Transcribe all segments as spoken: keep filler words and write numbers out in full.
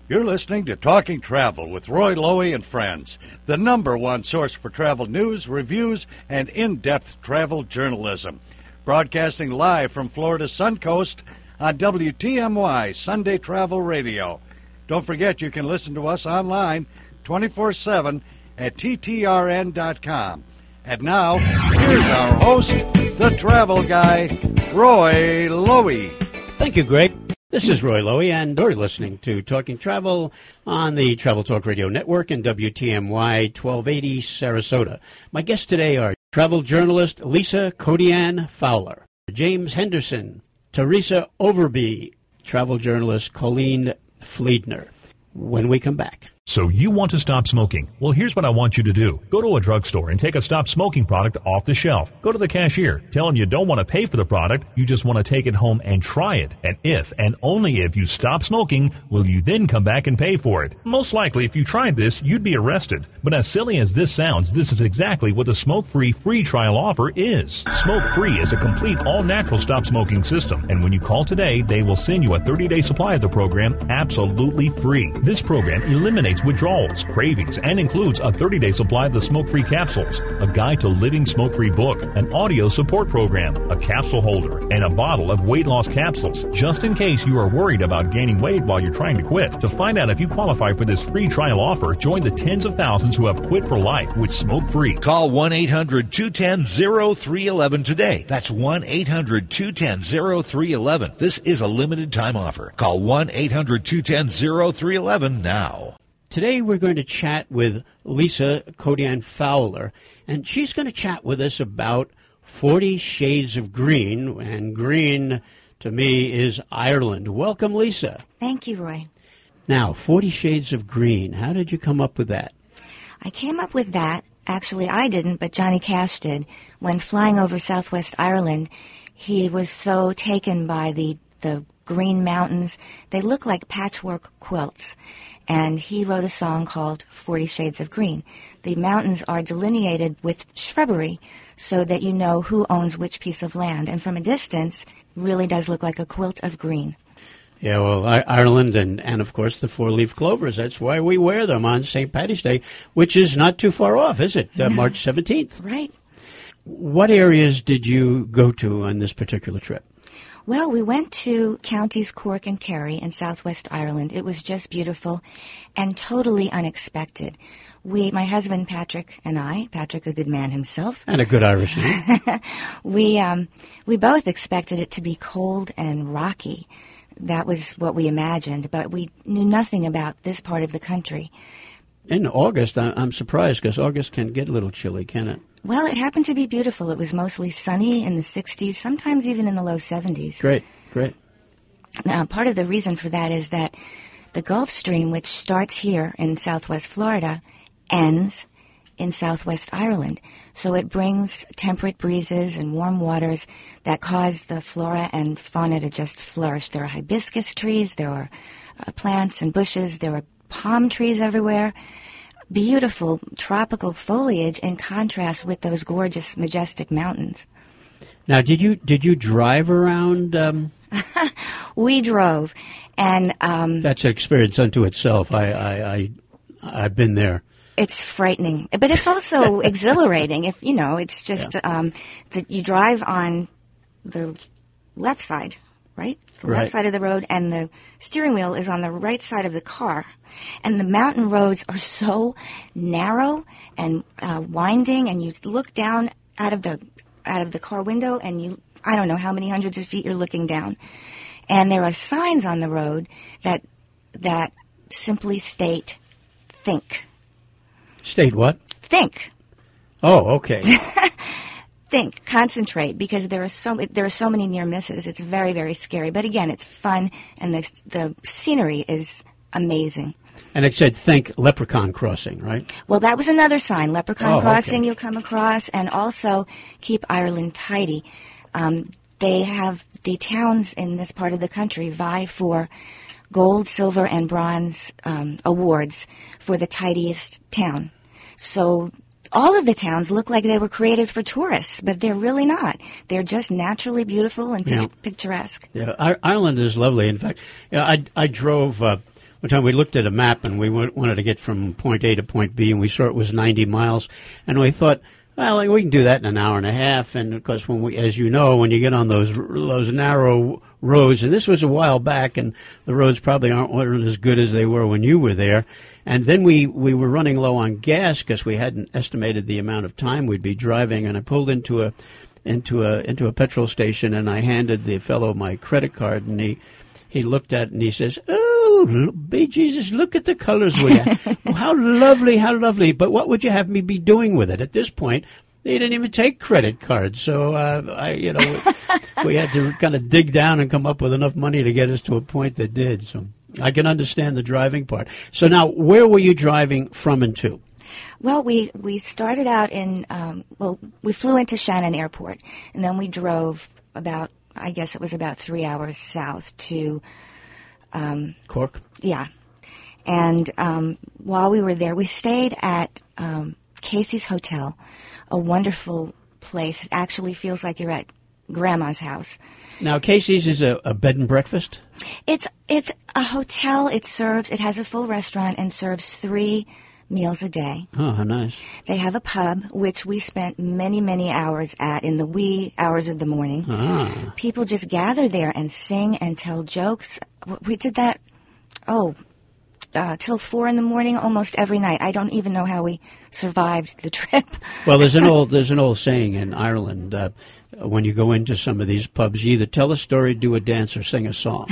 You're listening to Talking Travel with Roy Lowy and Friends, the number one source for travel news, reviews, and in-depth travel journalism. Broadcasting live from Florida's Suncoast on W T M Y Sunday Travel Radio. Don't forget you can listen to us online twenty-four seven at T T R N dot com. And now, here's our host, the travel guy, Roy Lowy. Thank you, Greg. This is Roy Lowy, and you're listening to Talking Travel on the Travel Talk Radio Network and W T M Y twelve eighty Sarasota. My guests today are travel journalist Lisa Codian Fowler, James Henderson, Teresa Overby, travel journalist Colleen Fleedner. When we come back. So you want to stop smoking? Well, here's what I want you to do. Go to a drugstore and take a stop smoking product off the shelf. Go to the cashier. Tell them you don't want to pay for the product. You just want to take it home and try it. And if, and only if you stop smoking, will you then come back and pay for it. Most likely, if you tried this, you'd be arrested. But as silly as this sounds, this is exactly what the Smoke-Free free trial offer is. Smoke-Free is a complete all-natural stop smoking system. And when you call today, they will send you a thirty-day supply of the program absolutely free. This program eliminates withdrawals, cravings, and includes a thirty-day supply of the smoke-free capsules, a guide to living smoke-free book, an audio support program, a capsule holder, and a bottle of weight loss capsules, just in case you are worried about gaining weight while you're trying to quit. To find out if you qualify for this free trial offer, join the tens of thousands who have quit for life with smoke-free. Call one eight hundred two one zero zero three one one today. That's one eight hundred two one zero zero three one one. This is a limited time offer. Call one eight hundred two one zero zero three one one now. Today we're going to chat with Lisa Codian Fowler, and she's going to chat with us about Forty Shades of Green, and green to me is Ireland. Welcome, Lisa. Thank you, Roy. Now, Forty Shades of Green, how did you come up with that? I came up with that, actually I didn't, but Johnny Cash did. When flying over Southwest Ireland, he was so taken by the, the green mountains. They look like patchwork quilts. And he wrote a song called Forty Shades of Green. The mountains are delineated with shrubbery so that you know who owns which piece of land. And from a distance, really does look like a quilt of green. Yeah, well, I- Ireland and, and, of course, the four-leaf clovers. That's why we wear them on Saint Paddy's Day, which is not too far off, is it? Uh, March seventeenth. Right. What areas did you go to on this particular trip? Well, we went to counties Cork and Kerry in southwest Ireland. It was just beautiful and totally unexpected. We, my husband Patrick and I, Patrick a good man himself. And a good Irish name. we, um, we both expected it to be cold and rocky. That was what we imagined, but we knew nothing about this part of the country. In August, I'm surprised because August can get a little chilly, can it? Well, it happened to be beautiful. It was mostly sunny in the sixties, sometimes even in the low seventies. Great, great. Now, part of the reason for that is that the Gulf Stream, which starts here in southwest Florida, ends in southwest Ireland. So it brings temperate breezes and warm waters that cause the flora and fauna to just flourish. There are hibiscus trees, there are uh, plants and bushes, there are palm trees everywhere. Beautiful tropical foliage in contrast with those gorgeous, majestic mountains. Now, did you did you drive around? Um... we drove, and um, that's an experience unto itself. I, I, I I've been there. It's frightening, but it's also exhilarating. If you know, it's just yeah. um, the, you drive on the left side, right? The right. left side of the road, and the steering wheel is on the right side of the car. And the mountain roads are so narrow and uh, winding, and you look down out of the out of the car window, and you I don't know how many hundreds of feet you're looking down. And there are signs on the road that that simply state, think. State what? Think. Oh, okay. Think, concentrate, because there are so there are so many near misses. It's very, very scary. But again, it's fun, and the the scenery is amazing. And it said, think Leprechaun Crossing, right? Well, that was another sign. Leprechaun oh, Crossing okay. You'll come across, and also keep Ireland tidy. Um, they have the towns in this part of the country vie for gold, silver, and bronze um, awards for the tidiest town. So all of the towns look like they were created for tourists, but they're really not. They're just naturally beautiful and yeah. picturesque. Yeah, I- Ireland is lovely. In fact, you know, I, I drove... Uh, one time we looked at a map and we w- wanted to get from point A to point B, and we saw it was ninety miles, and we thought, well, like, we can do that in an hour and a half. And of course, when we, as you know, when you get on those those narrow roads, and this was a while back, and the roads probably aren't weren't as good as they were when you were there. And then we, we were running low on gas because we hadn't estimated the amount of time we'd be driving. And I pulled into a into a into a petrol station, and I handed the fellow my credit card, and he he looked at it and he says, "Oh, be Jesus, look at the colors, will you? How lovely, how lovely! But what would you have me be doing with it?" At this point, they didn't even take credit cards, so uh, I, you know, we, we had to kind of dig down and come up with enough money to get us to a point that did. So I can understand the driving part. So now, where were you driving from and to? Well, we, we started out in, um, well, we flew into Shannon Airport, and then we drove about, I guess it was about three hours south to... Um, Cork? Yeah. And um, while we were there, we stayed at um, Casey's Hotel, a wonderful place. It actually feels like you're at Grandma's house. Now, Casey's is a, a bed and breakfast? It's it's a hotel. It serves, it has a full restaurant and serves three meals a day. Oh, how nice. They have a pub, which we spent many, many hours at in the wee hours of the morning. Ah. People just gather there and sing and tell jokes. We did that, oh, uh, till four in the morning almost every night. I don't even know how we survived the trip. Well, there's an old there's an old saying in Ireland. Uh, when you go into some of these pubs, you either tell a story, do a dance, or sing a song.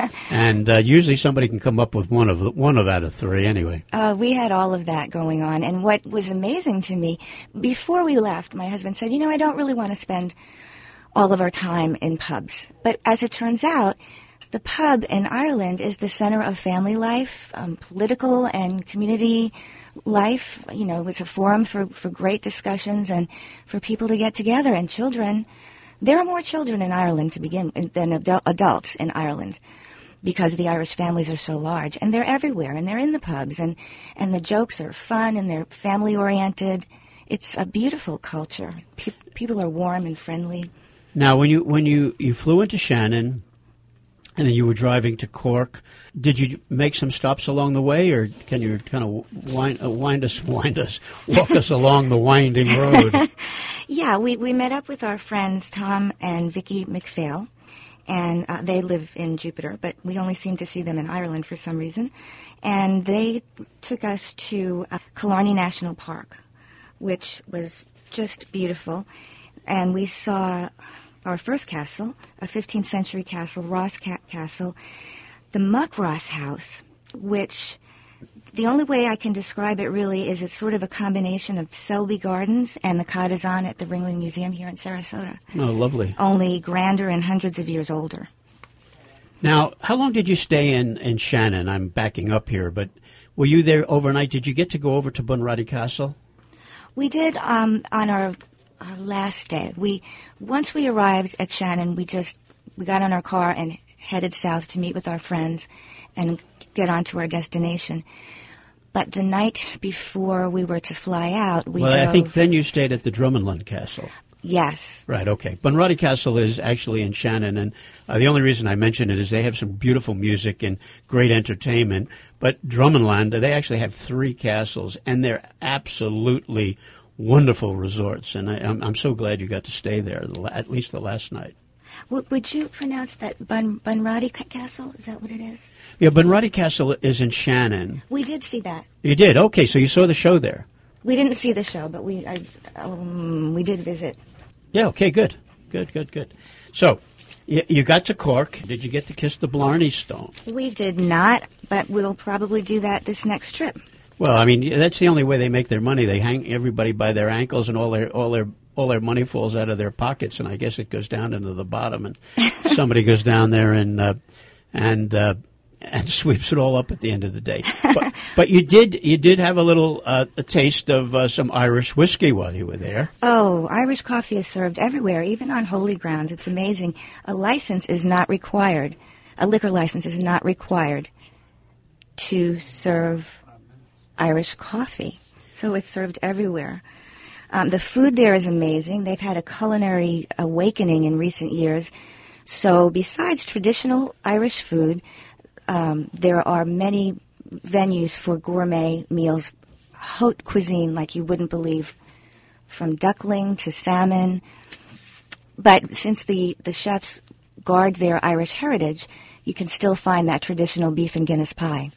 And uh, usually somebody can come up with one of one of out of three anyway. Uh, we had all of that going on. And what was amazing to me, before we left, my husband said, you know, I don't really want to spend all of our time in pubs. But as it turns out, the pub in Ireland is the center of family life, um, political and community life. You know, it's a forum for, for great discussions and for people to get together. And children, there are more children in Ireland to begin than adult, adults in Ireland because the Irish families are so large. And they're everywhere, and they're in the pubs, and, and the jokes are fun, and they're family-oriented. It's a beautiful culture. Pe- people are warm and friendly. Now, when you when you, you flew into Shannon, and then you were driving to Cork, did you make some stops along the way, or can you kind of wind, uh, wind us, wind us, walk us along the winding road? Yeah, we, we met up with our friends Tom and Vicky McPhail, and uh, they live in Jupiter, but we only seem to see them in Ireland for some reason. And they took us to uh, Killarney National Park, which was just beautiful. And we saw our first castle, a fifteenth century castle, Ross Ca- Castle, the Muckross House, which the only way I can describe it really is it's sort of a combination of Selby Gardens and the Cadazan at the Ringling Museum here in Sarasota. Oh, lovely. Only grander and hundreds of years older. Now, how long did you stay in, in Shannon? I'm backing up here, but were you there overnight? Did you get to go over to Bunratty Castle? We did um, on our... Our last day, we once we arrived at Shannon, we just we got in our car and headed south to meet with our friends and get on to our destination. But the night before we were to fly out, we well, drove... I think then you stayed at the Drummonland Castle. Yes. Right, okay. Bunratty Castle is actually in Shannon, and uh, the only reason I mention it is they have some beautiful music and great entertainment. But Drummonland, they actually have three castles, and they're absolutely wonderful resorts, and I, I'm, I'm so glad you got to stay there, at least the last night. W- would you pronounce that Bun- Bunratty Castle? Is that what it is? Yeah, Bunratty Castle is in Shannon. We did see that. You did? Okay, so you saw the show there. We didn't see the show, but we I, um, we did visit. Yeah, okay, good. Good, good, good. So, you, you got to Cork. Did you get to kiss the Blarney Stone? We did not, but we'll probably do that this next trip. Well, I mean, that's the only way they make their money. They hang everybody by their ankles, and all their all their all their money falls out of their pockets, and I guess it goes down into the bottom, and somebody goes down there and uh, and uh, and sweeps it all up at the end of the day. But, but you did you did have a little uh, a taste of uh, some Irish whiskey while you were there. Oh, Irish coffee is served everywhere, even on holy grounds. It's amazing. A license is not required. A liquor license is not required to serve Irish coffee. So it's served everywhere. Um, the food there is amazing. They've had a culinary awakening in recent years. So besides traditional Irish food, Um, there are many venues for gourmet meals, haute cuisine like you wouldn't believe, from duckling to salmon. But since the, the chefs guard their Irish heritage, you can still find that traditional beef and Guinness pie.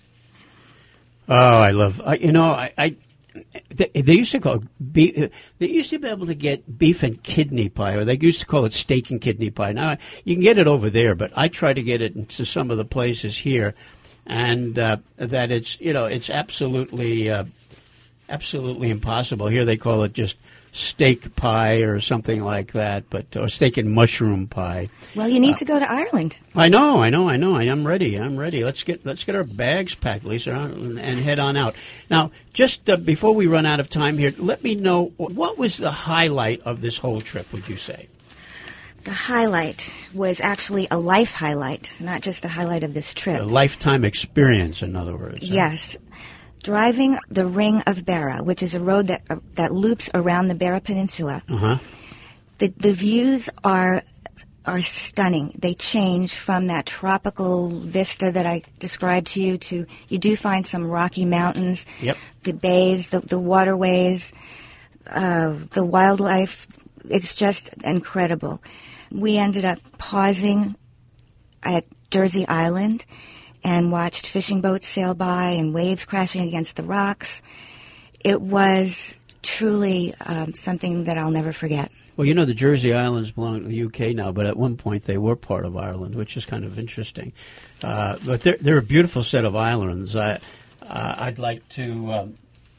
Oh, I love, uh, you know, I, I they, they used to call it beef, they used to be able to get beef and kidney pie, or they used to call it steak and kidney pie. Now, you can get it over there, but I try to get it into some of the places here, and uh, that it's, you know, it's absolutely, uh, absolutely impossible. Here they call it just steak pie or something like that, but or steak and mushroom pie. Well, you need uh, to go to Ireland. I know, I know, I know. I am ready. I'm ready. Let's get let's get our bags packed, Lisa, and, and head on out. Now, just uh, before we run out of time here, let me know, what was the highlight of this whole trip, would you say? The highlight was actually a life highlight, not just a highlight of this trip. A lifetime experience, in other words. Huh? Yes. Driving the Ring of Beara, which is a road that uh, that loops around the Beara Peninsula. Uh-huh. The the views are are stunning. They change from that tropical vista that I described to you to, you do find some rocky mountains, yep. the bays, the, the waterways, uh, the wildlife. It's just incredible. We ended up pausing at Jersey Island and watched fishing boats sail by and waves crashing against the rocks. It was truly um, something that I'll never forget. Well, you know, the Jersey Islands belong to the U K now, but at one point they were part of Ireland, which is kind of interesting. Uh, but they're, they're a beautiful set of islands. I, uh, I'd like to... Um,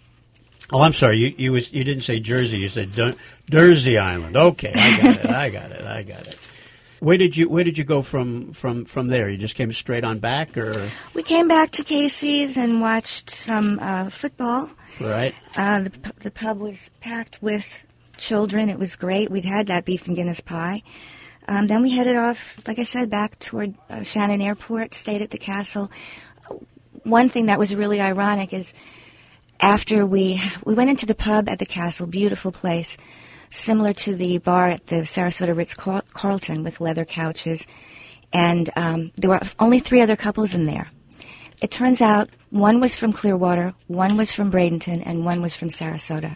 oh, I'm sorry, you you, was, you didn't say Jersey, you said Dur- Jersey Island. Okay, I got it, I got it, I got it. Where did you Where did you go from, from, from there? You just came straight on back, or we came back to Casey's and watched some uh, football. Right. Uh, the the pub was packed with children. It was great. We'd had that beef and Guinness pie. Um, then we headed off, like I said, back toward uh, Shannon Airport. Stayed at the castle. One thing that was really ironic is after we we went into the pub at the castle, beautiful place, similar to the bar at the Sarasota Ritz-Carlton with leather couches. And um, there were only three other couples in there. It turns out one was from Clearwater, one was from Bradenton, and one was from Sarasota.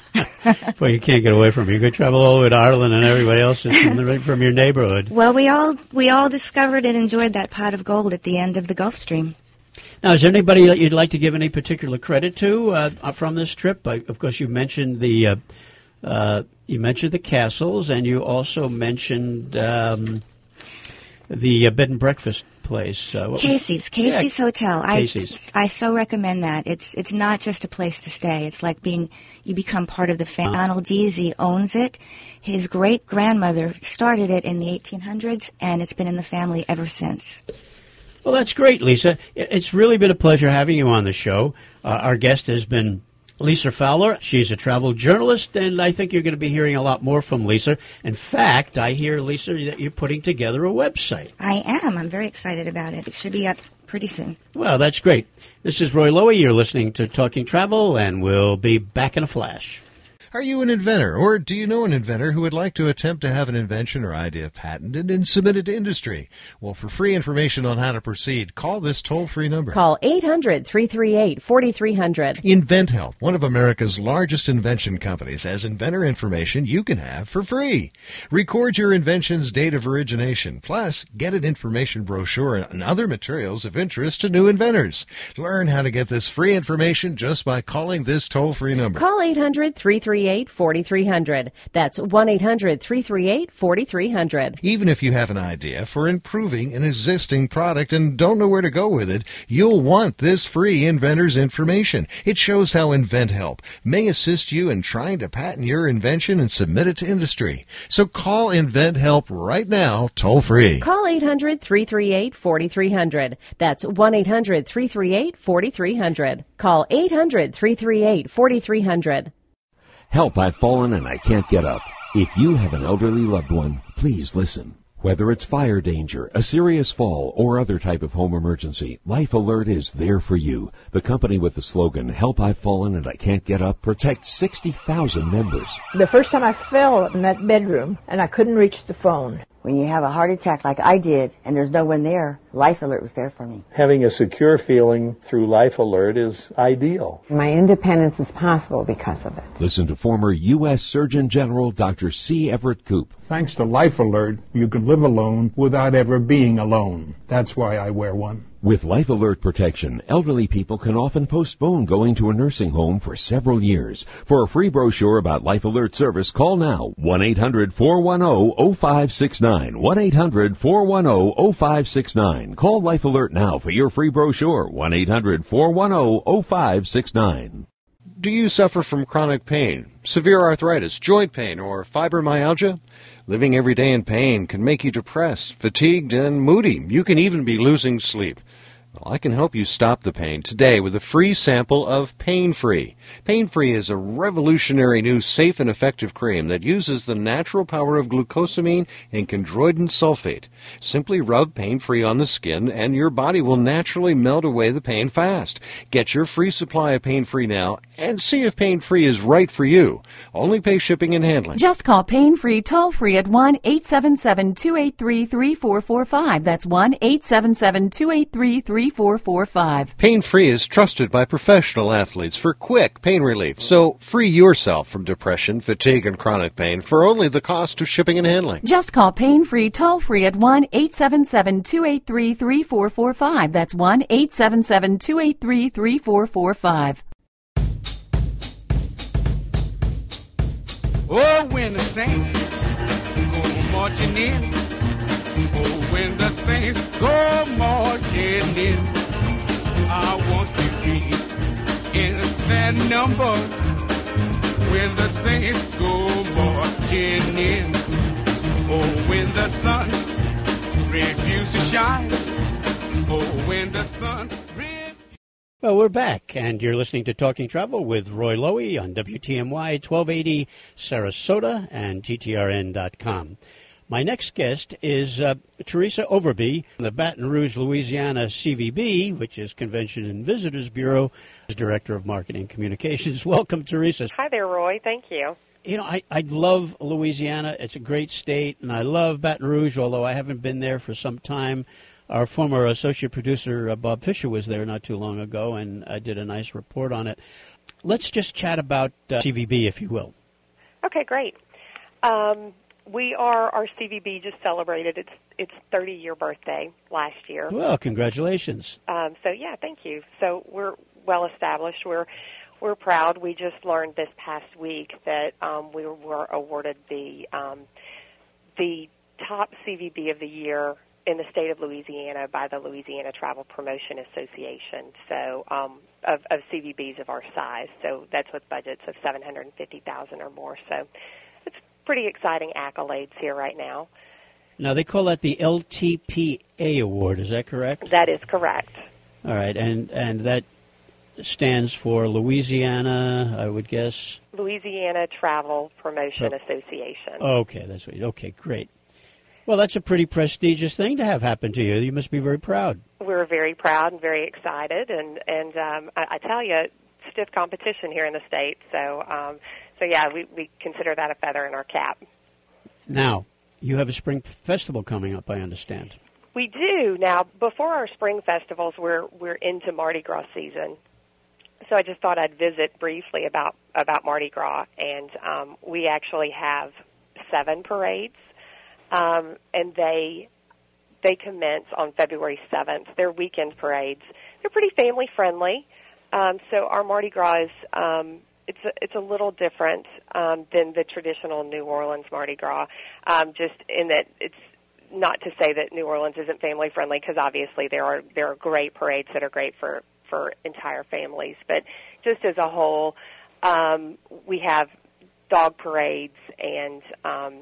Well, you can't get away from it. You could travel all the way to Ireland, and everybody else is from, the, from your neighborhood. Well, we all we all discovered and enjoyed that pot of gold at the end of the Gulf Stream. Now, is there anybody that you'd like to give any particular credit to uh, from this trip? Uh, of course, you mentioned the uh, uh, you mentioned the castles, and you also mentioned um, the uh, bed and breakfast place. Uh, Casey's, Casey's yeah, Hotel. Casey's. I I so recommend that. It's it's not just a place to stay. It's like being you become part of the family. Uh-huh. Donald Deasy owns it. His great grandmother started it in the eighteen hundreds, and it's been in the family ever since. Well, that's great, Lisa. It's really been a pleasure having you on the show. Uh, our guest has been Lisa Fowler. She's a travel journalist, and I think you're going to be hearing a lot more from Lisa. In fact, I hear, Lisa, that you're putting together a website. I am. I'm very excited about it. It should be up pretty soon. Well, that's great. This is Roy Lowy. You're listening to Talking Travel, and we'll be back in a flash. Are you an inventor, or do you know an inventor who would like to attempt to have an invention or idea patented and submitted to industry? Well, for free information on how to proceed, call this toll-free number. Call eight hundred, three three eight, four three zero zero. InventHelp, one of America's largest invention companies, has inventor information you can have for free. Record your invention's date of origination, plus get an information brochure and other materials of interest to new inventors. Learn how to get this free information just by calling this toll-free number. Call eight hundred, three three eight, four three zero zero. That's one eight hundred, three three eight, four three zero zero. Even if you have an idea for improving an existing product and don't know where to go with it, you'll want this free inventor's information. It shows how InventHelp may assist you in trying to patent your invention and submit it to industry. So call InventHelp right now, toll free. Call eight hundred, three three eight, four three zero zero. That's one eight hundred, three three eight, four three zero zero. Call eight hundred, three three eight, four three zero zero. Help, I've fallen and I can't get up. If you have an elderly loved one, please listen. Whether it's fire danger, a serious fall, or other type of home emergency, Life Alert is there for you. The company with the slogan, Help, I've fallen and I can't get up, protects sixty thousand members. The first time I fell in that bedroom and I couldn't reach the phone, When you have a heart attack like I did and there's no one there, Life Alert was there for me. Having a secure feeling through Life Alert is ideal. My independence is possible because of it. Listen to former U S Surgeon General Doctor C. Everett Koop. Thanks to Life Alert, you can live alone without ever being alone. That's why I wear one. With Life Alert protection, elderly people can often postpone going to a nursing home for several years. For a free brochure about Life Alert service, call now one eight hundred four one zero zero five six nine. one eight hundred four one zero zero five six nine. Call Life Alert now for your free brochure. one eight hundred four one zero zero five six nine. Do you suffer from chronic pain, severe arthritis, joint pain, or fibromyalgia? Living every day in pain can make you depressed, fatigued, and moody. You can even be losing sleep. Well, I can help you stop the pain today with a free sample of Pain Free. Pain Free is a revolutionary new safe and effective cream that uses the natural power of glucosamine and chondroitin sulfate. Simply rub Pain Free on the skin and your body will naturally melt away the pain fast. Get your free supply of Pain Free now and see if Pain Free is right for you. Only pay shipping and handling. Just call Pain Free toll free at one eight seven seven, two eight three, three four four five. That's one eight seven seven, two eight three, three four four five. Pain Free is trusted by professional athletes for quick pain relief. So free yourself from depression, fatigue, and chronic pain for only the cost of shipping and handling. Just call Pain Free toll free at one eight seven seven, two eight three, three four four five. That's one eight seven seven, two eight three, three four four five. Oh, when the saints go marching in. Oh, when the saints go marching in. I want to be in that number. When the saints go marching in. Oh, when the sun refuses to shine. Oh, when the sun Well, we're back, and you're listening to Talking Travel with Roy Lowy on W T M Y twelve eighty Sarasota and T T R N dot com. My next guest is uh, Teresa Overby, the Baton Rouge, Louisiana C V B, which is Convention and Visitors Bureau, Director of Marketing Communications. Welcome, Teresa. Hi there, Roy. Thank you. You know, I, I love Louisiana. It's a great state, and I love Baton Rouge, although I haven't been there for some time. Our former associate producer, uh, Bob Fisher, was there not too long ago, and I did a nice report on it. Let's just chat about uh, C V B, if you will. Okay, great. Um, we are, our C V B just celebrated its its thirty-year birthday last year. Well, congratulations. Um, so, yeah, thank you. So we're well established. We're we're proud. We just learned this past week that um, we were awarded the um, the top C V B of the year in the state of Louisiana by the Louisiana Travel Promotion Association, so um, of, of C V Bs of our size. So that's with budgets of seven hundred fifty thousand dollars or more. So it's pretty exciting accolades here right now. Now, they call that the L T P A award, is that correct? That is correct. All right, and, and that stands for Louisiana, I would guess? Louisiana Travel Promotion Pro- Association. Okay, that's right. Okay, great. Well, that's a pretty prestigious thing to have happen to you. You must be very proud. We're very proud and very excited, and and um, I, I tell you, stiff competition here in the state. So, um, so yeah, we, we consider that a feather in our cap. Now, you have a spring festival coming up, I understand. We do. Now, before our spring festivals, we're we're into Mardi Gras season. So I just thought I'd visit briefly about about Mardi Gras, and um, we actually have seven parades. Um, and they they commence on February seventh. They're weekend parades. They're pretty family friendly. Um, so our Mardi Gras is um, it's a, it's a little different um, than the traditional New Orleans Mardi Gras. Um, just in that it's not to say that New Orleans isn't family friendly, because obviously there are there are great parades that are great for for entire families. But just as a whole, um, we have dog parades and um,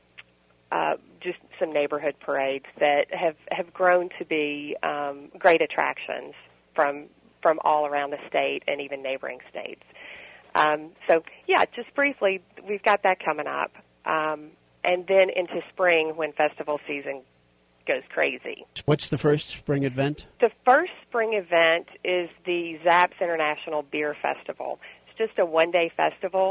Uh, just some neighborhood parades that have, have grown to be um, great attractions from from all around the state and even neighboring states. Um, so, yeah, just briefly, we've got that coming up. Um, and then into spring when festival season goes crazy. What's the first spring event? The first spring event is the Zapp's International Beer Festival. It's just a one-day festival.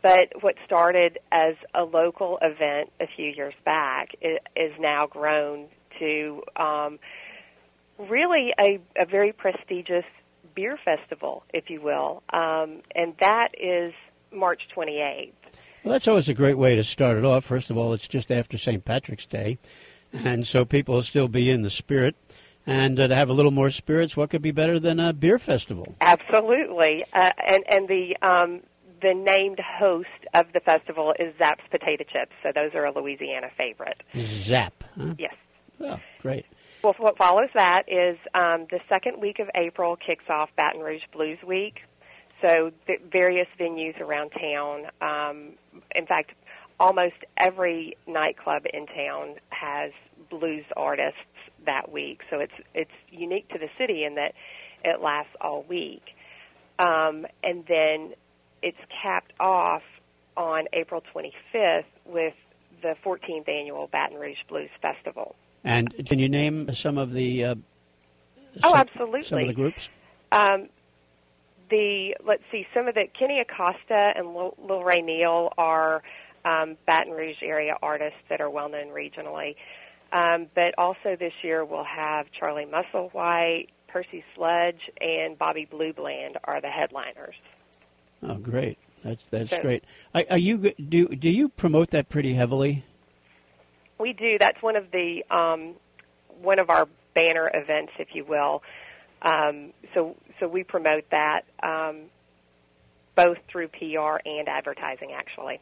But what started as a local event a few years back is, is now grown to um, really a, a very prestigious beer festival, if you will, um, and that is March twenty-eighth. Well, that's always a great way to start it off. First of all, it's just after Saint Patrick's Day, and so people will still be in the spirit. And uh, to have a little more spirits, what could be better than a beer festival? Absolutely. Uh, and and the um, the named host of the festival is Zapp's Potato Chips, so those are a Louisiana favorite. Zap, huh? Yes. Oh, great. Well, what follows that is um, the second week of April kicks off Baton Rouge Blues Week. So the various venues around town, um, in fact, almost every nightclub in town has blues artists that week. So it's it's unique to the city in that it lasts all week. Um, and then it's capped off on April twenty-fifth with the fourteenth annual Baton Rouge Blues Festival. And can you name some of the uh, oh, some, absolutely. some of the groups? Um, the let's see, some of the Kenny Acosta and Lil, Lil Ray Neal are um, Baton Rouge area artists that are well known regionally. Um, but also this year we'll have Charlie Musselwhite, Percy Sludge, and Bobby Blue Bland are the headliners. Oh, great! That's that's So- great. Are, are you do do you promote that pretty heavily? We do. That's one of the um, one of our banner events, if you will. Um, so so we promote that um, both through P R and advertising, actually.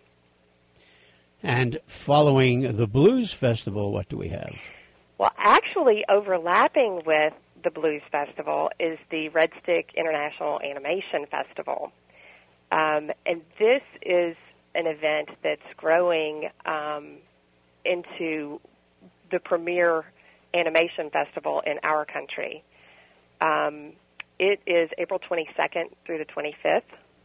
And following the Blues Festival, what do we have? Well, actually, overlapping with the Blues Festival is the Red Stick International Animation Festival. Um, and this is an event that's growing um, into the premier animation festival in our country. Um, it is April twenty-second through the twenty-fifth,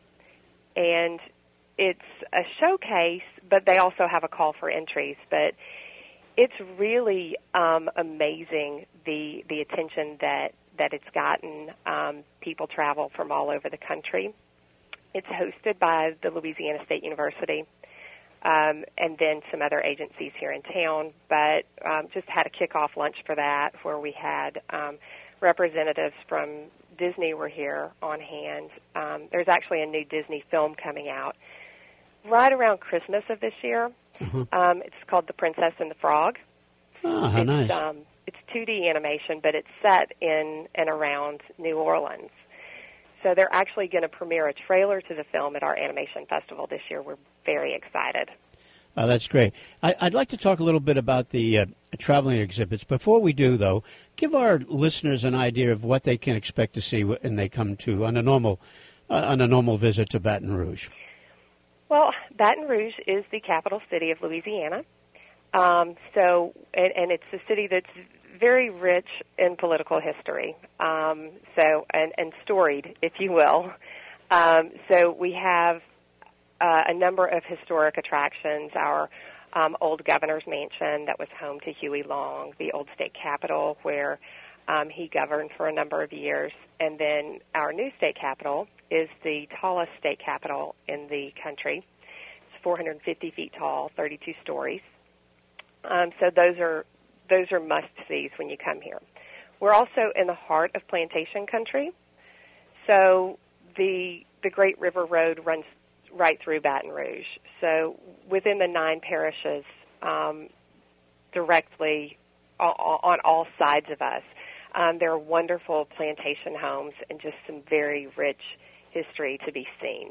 and it's a showcase, but they also have a call for entries. But it's really um, amazing the the attention that, that it's gotten. Um, people travel from all over the country. It's hosted by the Louisiana State University um, and then some other agencies here in town, but um, just had a kickoff lunch for that where we had um, representatives from Disney were here on hand. Um, there's actually a new Disney film coming out right around Christmas of this year. Mm-hmm. Um, it's called The Princess and the Frog. Oh, how it's, nice. Um, it's two D animation, but it's set in and around New Orleans. So they're actually going to premiere a trailer to the film at our animation festival this year. We're very excited. Oh, that's great. I, I'd like to talk a little bit about the uh, traveling exhibits. Before we do, though, give our listeners an idea of what they can expect to see when they come to on a normal uh, on a normal visit to Baton Rouge. Well, Baton Rouge is the capital city of Louisiana. Um, so, and, and it's a city that's very rich in political history, um, so and, and storied, if you will. Um, so we have uh, a number of historic attractions. Our um, old governor's mansion that was home to Huey Long, the old state capitol where um, he governed for a number of years, and then our new state capitol is the tallest state capitol in the country. It's four hundred fifty feet tall, thirty-two stories. Um, so those are those are must-sees when you come here. We're also in the heart of plantation country. So the the Great River Road runs right through Baton Rouge. So within the nine parishes, um, directly on, on all sides of us, um, there are wonderful plantation homes and just some very rich history to be seen.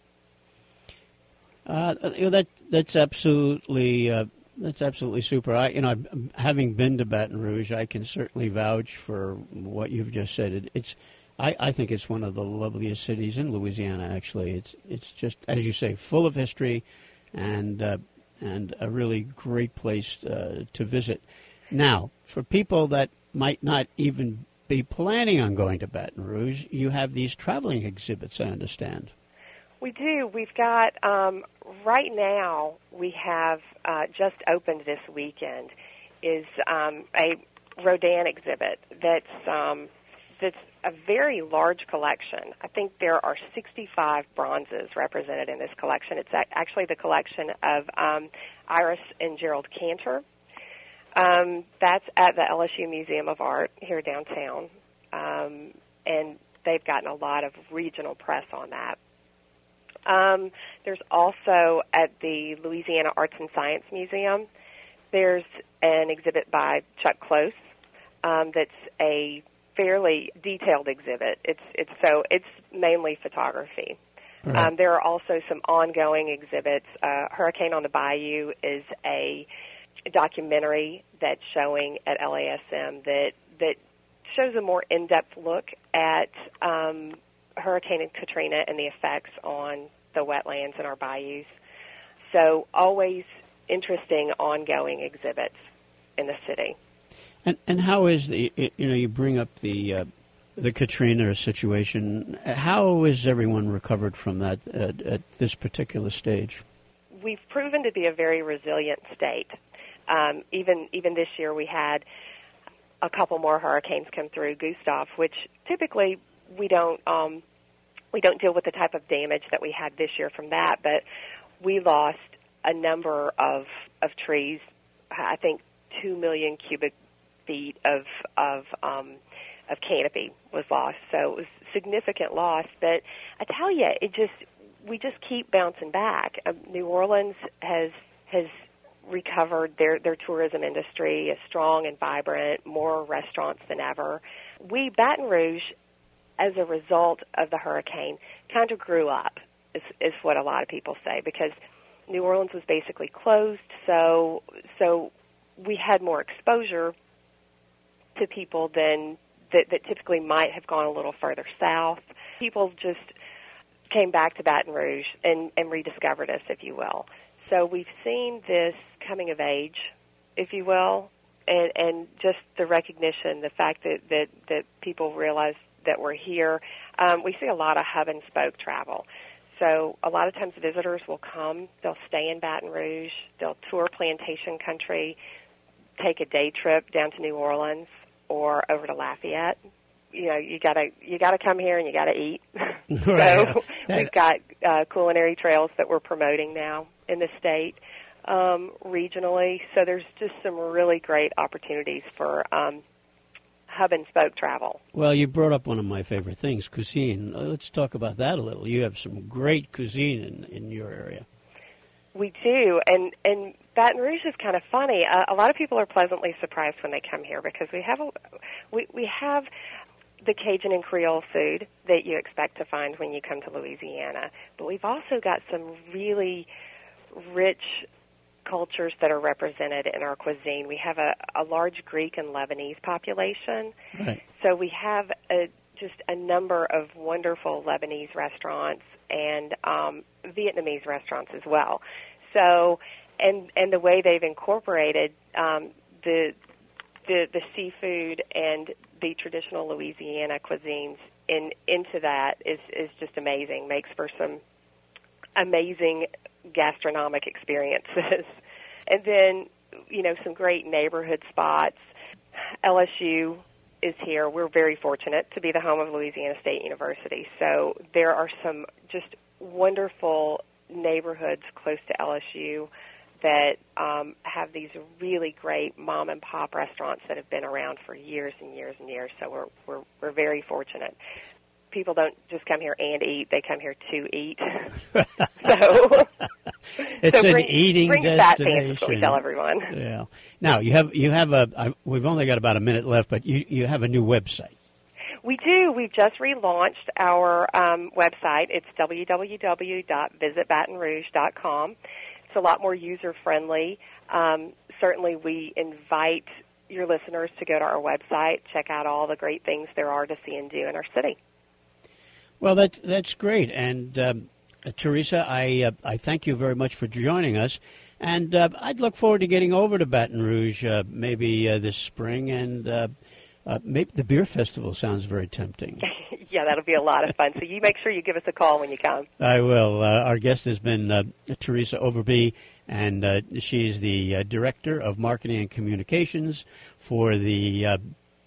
Uh, you know, that that's absolutely uh, that's absolutely super. I, you know, having been to Baton Rouge, I can certainly vouch for what you've just said. It, it's, I, I think it's one of the loveliest cities in Louisiana. Actually, it's it's just as you say, full of history, and uh, and a really great place uh, to visit. Now, for people that might not even be planning on going to Baton Rouge, you have these traveling exhibits, I understand. We do. We've got, um, right now, we have uh, just opened this weekend, is um, a Rodin exhibit that's um, that's a very large collection. I think there are sixty-five bronzes represented in this collection. It's actually the collection of um, Iris and Gerald Cantor. Um, that's at the L S U Museum of Art here downtown, um, and they've gotten a lot of regional press on that. Um, there's also at the Louisiana Arts and Science Museum, there's an exhibit by Chuck Close um, that's a fairly detailed exhibit. It's it's so it's mainly photography. Right. Um, there are also some ongoing exhibits. Uh, Hurricane on the Bayou is a documentary that's showing at L A S M that that shows a more in-depth look at um, Hurricane Katrina and the effects on the wetlands in our bayous. So always interesting ongoing exhibits in the city. And and how is the, you know, you bring up the uh, the Katrina situation. How is everyone recovered from that at, at this particular stage? We've proven to be a very resilient state. Um, even even this year we had a couple more hurricanes come through, Gustav, which typically we don't um, we don't deal with the type of damage that we had this year from that, but we lost a number of of trees. I think two million cubic feet of of um, of canopy was lost, so it was significant loss. But I tell you, it just we just keep bouncing back. Um, New Orleans has has recovered. Their their tourism industry is strong and vibrant, more restaurants than ever. We, Baton Rouge, as a result of the hurricane, kind of grew up, is, is what a lot of people say, because New Orleans was basically closed, so so we had more exposure to people than that, that typically might have gone a little further south. People just came back to Baton Rouge and, and rediscovered us, if you will. So we've seen this coming of age, if you will, and, and just the recognition, the fact that, that, that people realize that we're here. Um, we see a lot of hub and spoke travel. So a lot of times visitors will come, they'll stay in Baton Rouge, they'll tour plantation country, take a day trip down to New Orleans or over to Lafayette. You know, you gotta you gotta come here and you gotta eat. Right. So we've got uh, culinary trails that we're promoting now in the state, um, regionally. So there's just some really great opportunities for um, hub and spoke travel. Well, you brought up one of my favorite things, cuisine. Uh, let's talk about that a little. You have some great cuisine in, in your area. We do, and and Baton Rouge is kind of funny. Uh, a lot of people are pleasantly surprised when they come here because we have a, we we have the Cajun and Creole food that you expect to find when you come to Louisiana, but we've also got some really rich cultures that are represented in our cuisine. We have a, a large Greek and Lebanese population, right. So we have a, just a number of wonderful Lebanese restaurants and um, Vietnamese restaurants as well. So, and and the way they've incorporated um, the the the seafood and the traditional Louisiana cuisines in into that is is just amazing. Makes for some amazing gastronomic experiences. And then, you know, some great neighborhood spots. L S U is here. We're very fortunate to be the home of Louisiana State University. So there are some just wonderful neighborhoods close to L S U that um, have these really great mom and pop restaurants that have been around for years and years and years. So we're we're we're very fortunate. People don't just come here and eat; they come here to eat. so it's so an bring, eating bring destination. That's what we tell everyone. Yeah. Now you have you have a. I, we've only got about a minute left, but you you have a new website. We do. We've just relaunched our um, website. It's w w w dot visit baton rouge dot com. It's a lot more user-friendly. Um, certainly, we invite your listeners to go to our website, check out all the great things there are to see and do in our city. Well, that, that's great. And, um, uh, Teresa, I uh, I thank you very much for joining us. And uh, I'd look forward to getting over to Baton Rouge uh, maybe uh, this spring. And uh, uh, maybe the beer festival sounds very tempting. Yeah, that'll be a lot of fun. So you make sure you give us a call when you come. I will. Uh, our guest has been uh, Teresa Overby, and uh, she's the uh, Director of Marketing and Communications for the uh,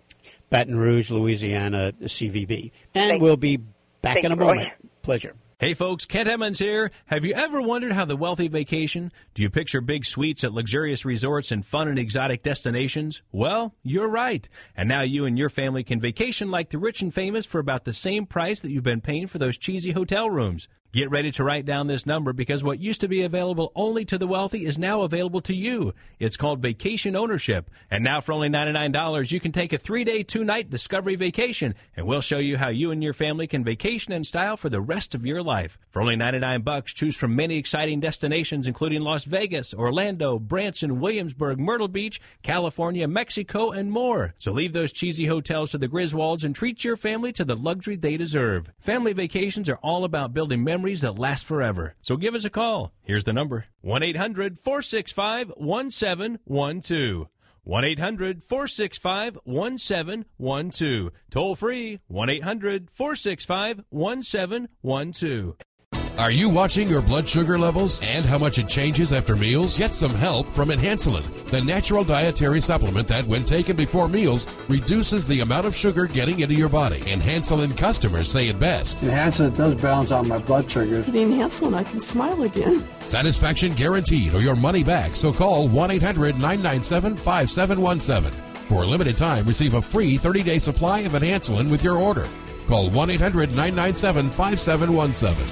Baton Rouge, Louisiana, C V B. And Thank we'll be back Thank in a you, Roy. moment. Pleasure. Hey folks, Kent Emmons here. Have you ever wondered how the wealthy vacation? Do you picture big suites at luxurious resorts and fun and exotic destinations? Well, you're right. And now you and your family can vacation like the rich and famous for about the same price that you've been paying for those cheesy hotel rooms. Get ready to write down this number because what used to be available only to the wealthy is now available to you. It's called vacation ownership. And now for only ninety-nine dollars, you can take a three-day, two-night Discovery vacation, and we'll show you how you and your family can vacation in style for the rest of your life. For only ninety-nine bucks, choose from many exciting destinations including Las Vegas, Orlando, Branson, Williamsburg, Myrtle Beach, California, Mexico, and more. So leave those cheesy hotels to the Griswolds and treat your family to the luxury they deserve. Family vacations are all about building memories that last forever. So give us a call. Here's the number. one eight hundred four six five one seven one two. one eight hundred four six five one seven one two. Toll free, one eight hundred four six five one seven one two. Are you watching your blood sugar levels and how much it changes after meals? Get some help from Enhancelin, the natural dietary supplement that, when taken before meals, reduces the amount of sugar getting into your body. Enhancelin customers say it best. Enhancelin does balance out my blood sugar. With the Enhancelin, I can smile again. Satisfaction guaranteed or your money back. So call one eight hundred nine nine seven five seven one seven. For a limited time, receive a free thirty-day supply of Enhancelin with your order. Call one eight hundred nine nine seven five seven one seven.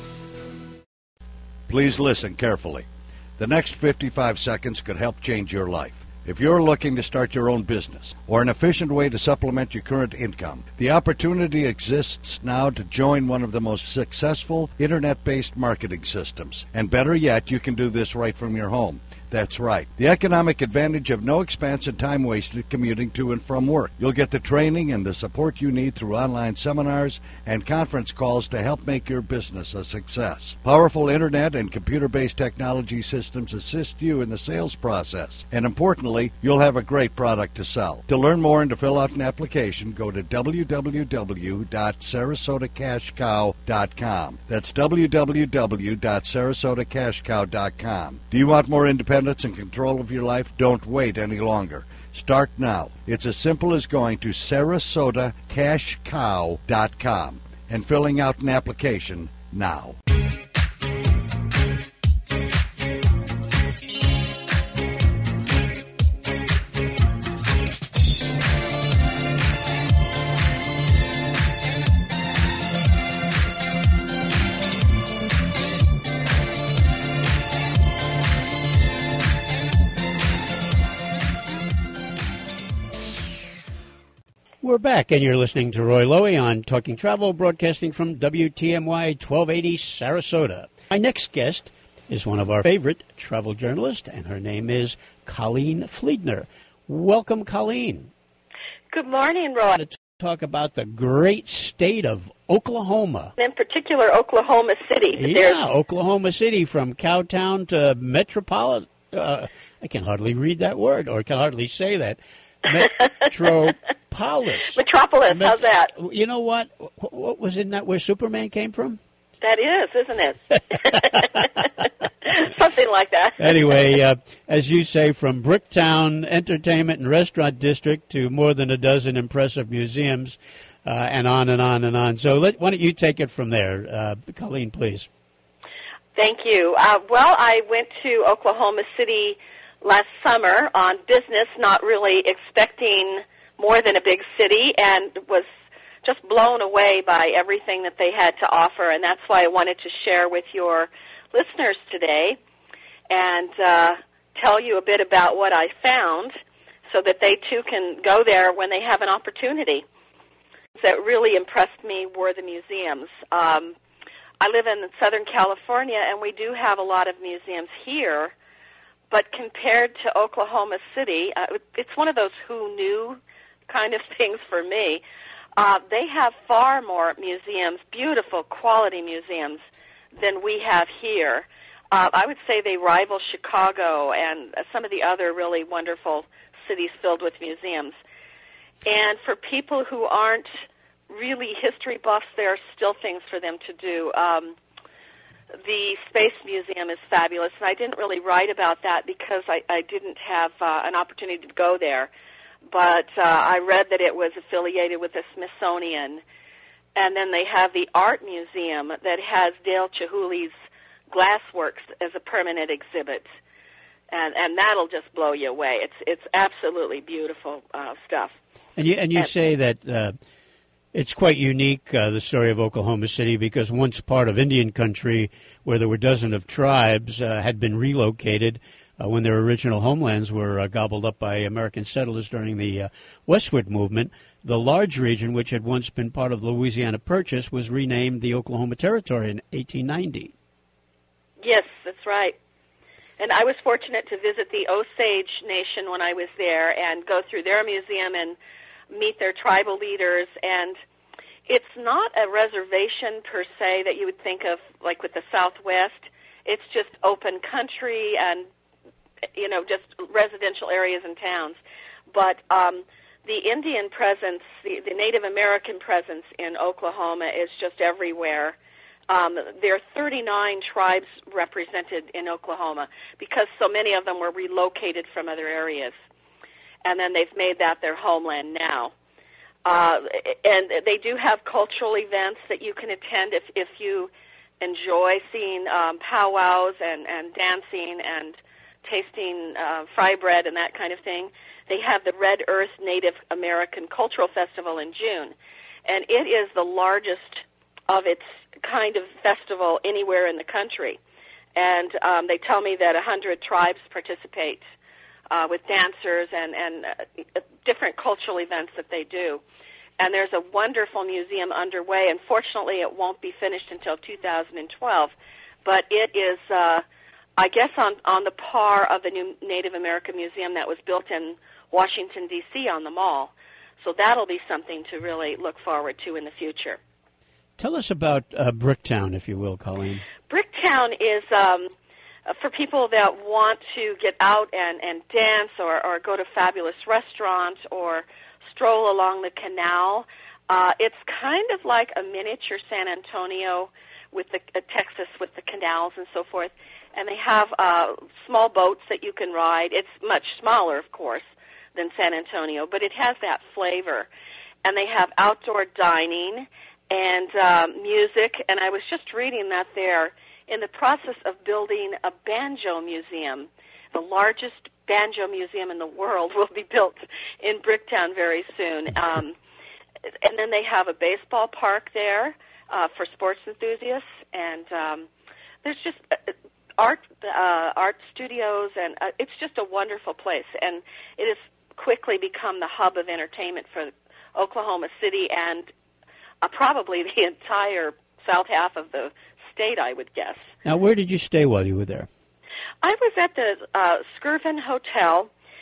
Please listen carefully. The next fifty-five seconds could help change your life. If you're looking to start your own business or an efficient way to supplement your current income, the opportunity exists now to join one of the most successful internet-based marketing systems. And better yet, you can do this right from your home. That's right. The economic advantage of no expense and time wasted commuting to and from work. You'll get the training and the support you need through online seminars and conference calls to help make your business a success. Powerful internet and computer-based technology systems assist you in the sales process. And importantly, you'll have a great product to sell. To learn more and to fill out an application, go to w w w dot sarasota cash cow dot com. That's w w w dot sarasota cash cow dot com. Do you want more independence and control of your life? Don't wait any longer. Start now. It's as simple as going to sarasota cash cow dot com and filling out an application now. We're back, and you're listening to Roy Lowy on Talking Travel, broadcasting from W T M Y twelve eighty Sarasota. My next guest is one of our favorite travel journalists, and her name is Colleen Fliedner. Welcome, Colleen. Good morning, Roy. To talk about the great state of Oklahoma. In particular, Oklahoma City. Yeah, There's... Oklahoma City, from Cowtown to Metropolitan. Uh, I can hardly read that word, or can hardly say that. Metropolis. Metropolis, Met- how's that? You know what? What was in that where Superman came from? That is, isn't it? Something like that. Anyway, uh, as you say, from Bricktown Entertainment and Restaurant District to more than a dozen impressive museums, uh, and on and on and on. So let, why don't you take it from there, uh, Colleen, please. Thank you. Uh, well, I went to Oklahoma City last summer on business, not really expecting more than a big city, and was just blown away by everything that they had to offer, and that's why I wanted to share with your listeners today and uh, tell you a bit about what I found so that they too can go there when they have an opportunity. That really impressed me were the museums. Um, I live in Southern California, and we do have a lot of museums here, but compared to Oklahoma City, uh, it's one of those who knew kind of things for me. Uh, they have far more museums, beautiful quality museums, than we have here. Uh, I would say they rival Chicago and some of the other really wonderful cities filled with museums. And for people who aren't really history buffs, there are still things for them to do. Um, The Space Museum is fabulous, and I didn't really write about that because I, I didn't have uh, an opportunity to go there. but uh, I read that it was affiliated with the Smithsonian. And then they have the Art Museum that has Dale Chihuly's glassworks as a permanent exhibit. And and that'll just blow you away. It's it's absolutely beautiful uh, stuff. And you and you and, say that uh, it's quite unique, uh, the story of Oklahoma City, because once part of Indian country, where there were dozens of tribes, uh, had been relocated uh, when their original homelands were uh, gobbled up by American settlers during the uh, westward movement. The large region, which had once been part of the Louisiana Purchase, was renamed the Oklahoma Territory in eighteen ninety. Yes, that's right. And I was fortunate to visit the Osage Nation when I was there and go through their museum and meet their tribal leaders. And it's not a reservation per se that you would think of like with the Southwest. It's just open country and, you know, just residential areas and towns. But um, the Indian presence, the, the Native American presence in Oklahoma is just everywhere. Um, there are thirty-nine tribes represented in Oklahoma because so many of them were relocated from other areas. And then they've made that their homeland now. Uh, and they do have cultural events that you can attend if, if you enjoy seeing um, powwows and, and dancing and tasting uh, fry bread and that kind of thing. They have the Red Earth Native American Cultural Festival in June. And it is the largest of its kind of festival anywhere in the country. And um, they tell me that one hundred tribes participate uh, with dancers and, and uh, different cultural events that they do. And there's a wonderful museum underway. Unfortunately, it won't be finished until two thousand twelve. But it is, uh, I guess, on, on the par of the new Native American Museum that was built in Washington, D C on the Mall. So that'll be something to really look forward to in the future. Tell us about uh, Bricktown, if you will, Colleen. Bricktown is um, for people that want to get out and, and dance or, or go to fabulous restaurants or stroll along the canal. Uh, it's kind of like a miniature San Antonio with the uh, Texas with the canals and so forth. And they have uh, small boats that you can ride. It's much smaller, of course, than San Antonio, but it has that flavor. And they have outdoor dining and uh, music, and I was just reading that they're in the process of building a banjo museum. The largest banjo museum in the world will be built in Bricktown very soon. Um, and then they have a baseball park there uh, for sports enthusiasts, and um, there's just uh, art uh, art studios, and uh, it's just a wonderful place. And it has quickly become the hub of entertainment for Oklahoma City and Uh, probably the entire south half of the state, I would guess. Now, where did you stay while you were there? I was at the uh, Skirvin Hotel,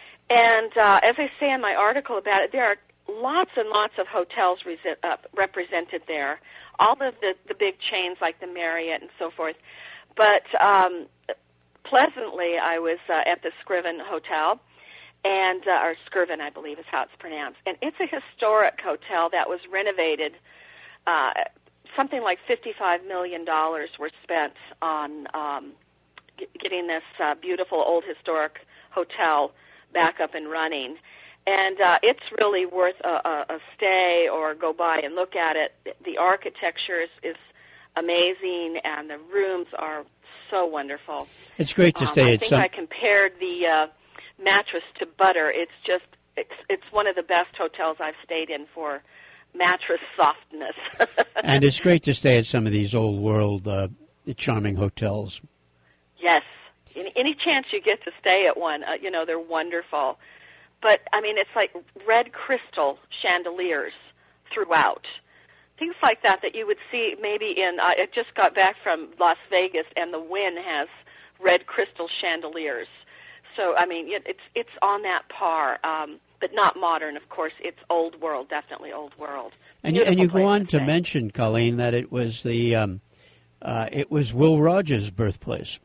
and uh, as I say in my article about it, there are lots and lots of hotels resi- uh, represented there, all of the, the big chains like the Marriott and so forth. But um, pleasantly, I was uh, at the Skirvin Hotel, and uh, or Skirvin, I believe is how it's pronounced. And it's a historic hotel that was renovated. Uh, something like fifty-five million dollars were spent on um, g- getting this uh, beautiful old historic hotel back up and running. And uh, it's really worth a, a, a stay or go by and look at it. The architecture is, is amazing, and the rooms are so wonderful. It's great to um, stay I at think some... I compared the uh, mattress to butter. It's just, it's, it's one of the best hotels I've stayed in for mattress softness. And it's great to stay at some of these old world uh, charming hotels. Yes. Any, any chance you get to stay at one, uh, you know, they're wonderful. But, I mean, it's like red crystal chandeliers throughout. Things like that that you would see maybe in, uh, I just got back from Las Vegas, and the Wynn has red crystal chandeliers. So, I mean, it, it's it's on that par, um, but not modern, of course. It's old world, definitely old world. And you, and you go on to stay. mention, Colleen, that it was the um, uh, it was Will Rogers' birthplace.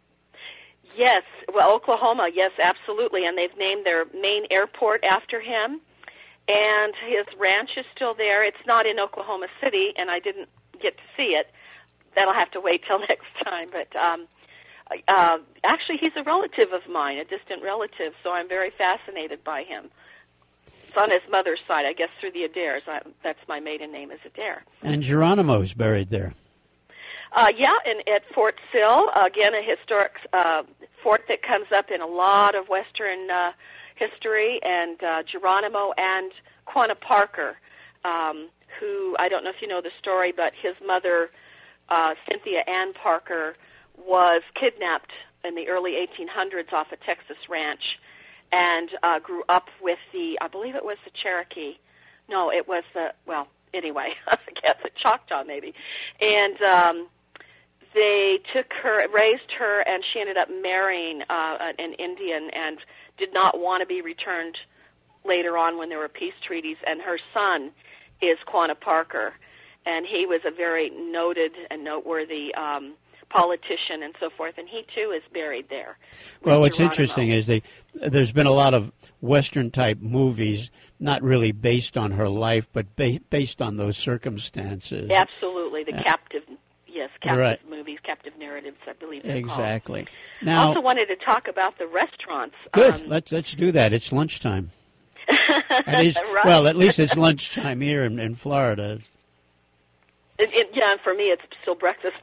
Yes, well, Oklahoma, yes, absolutely, and they've named their main airport after him, and his ranch is still there. It's not in Oklahoma City, and I didn't get to see it. That'll have to wait till next time, but um, uh, actually he's a relative of mine, a distant relative, so I'm very fascinated by him. on his mother's side, I guess through the Adaires. I, that's my maiden name is Adair. And Geronimo's buried there. Uh, yeah, and at Fort Sill, again, a historic uh, fort that comes up in a lot of Western uh, history, and uh, Geronimo and Quanah Parker, um, who, I don't know if you know the story, but his mother, uh, Cynthia Ann Parker, was kidnapped in the early eighteen hundreds off a Texas ranch and uh, grew up with the, I believe it was the Cherokee. No, it was the, well, anyway, I forget, the Choctaw maybe. And um, they took her, raised her, and she ended up marrying uh, an Indian and did not want to be returned later on when there were peace treaties. And her son is Quanah Parker, and he was a very noted and noteworthy um, politician and so forth, and he too is buried there. Well, what's Geronimo. interesting is they, there's been a lot of Western-type movies, not really based on her life, but ba- based on those circumstances. Absolutely, the Uh, captive, yes, captive right. movies, captive narratives, I believe they're Exactly. called. I Now, also wanted to talk about the restaurants. good. Um, let's let's do that. It's lunchtime. At least, right. well, at least it's lunchtime here in, in Florida. It, it, yeah, for me it's still breakfast.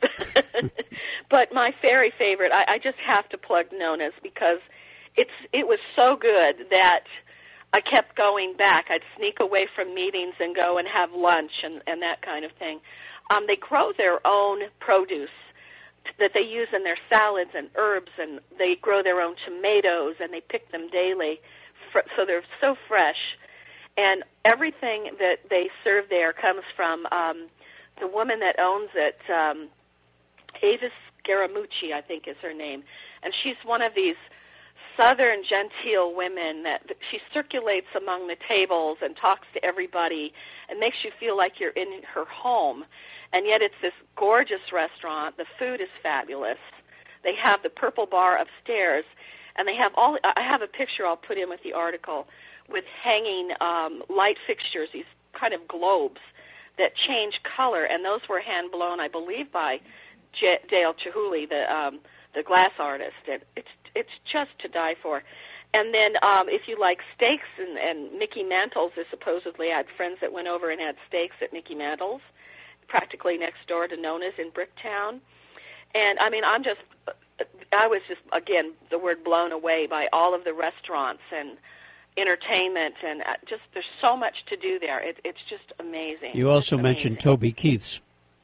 But my very favorite, I, I just have to plug Nona's because it's it was so good that I kept going back. I'd sneak away from meetings and go and have lunch and, and that kind of thing. Um, they grow their own produce that they use in their salads and herbs, and they grow their own tomatoes, and they pick them daily, fr- so they're so fresh. And everything that they serve there comes from um, the woman that owns it, um, Avis Scaramucci, I think is her name, and she's one of these southern genteel women that that she circulates among the tables and talks to everybody and makes you feel like you're in her home. And yet it's this gorgeous restaurant. The food is fabulous. They have the Purple Bar upstairs, and they have all. I have a picture I'll put in with the article with hanging um, light fixtures, these kind of globes that change color, and those were hand blown, I believe, by J- Dale Chihuly, the um, the glass artist. It, it's it's just to die for. And then um, if you like steaks and, and Mickey Mantle's, is supposedly I had friends that went over and had steaks at Mickey Mantle's, practically next door to Nona's in Bricktown. And, I mean, I'm just, I was just, again, the word blown away by all of the restaurants and entertainment, and just, there's so much to do there. It, it's just amazing. You also it's mentioned amazing. Toby Keith's.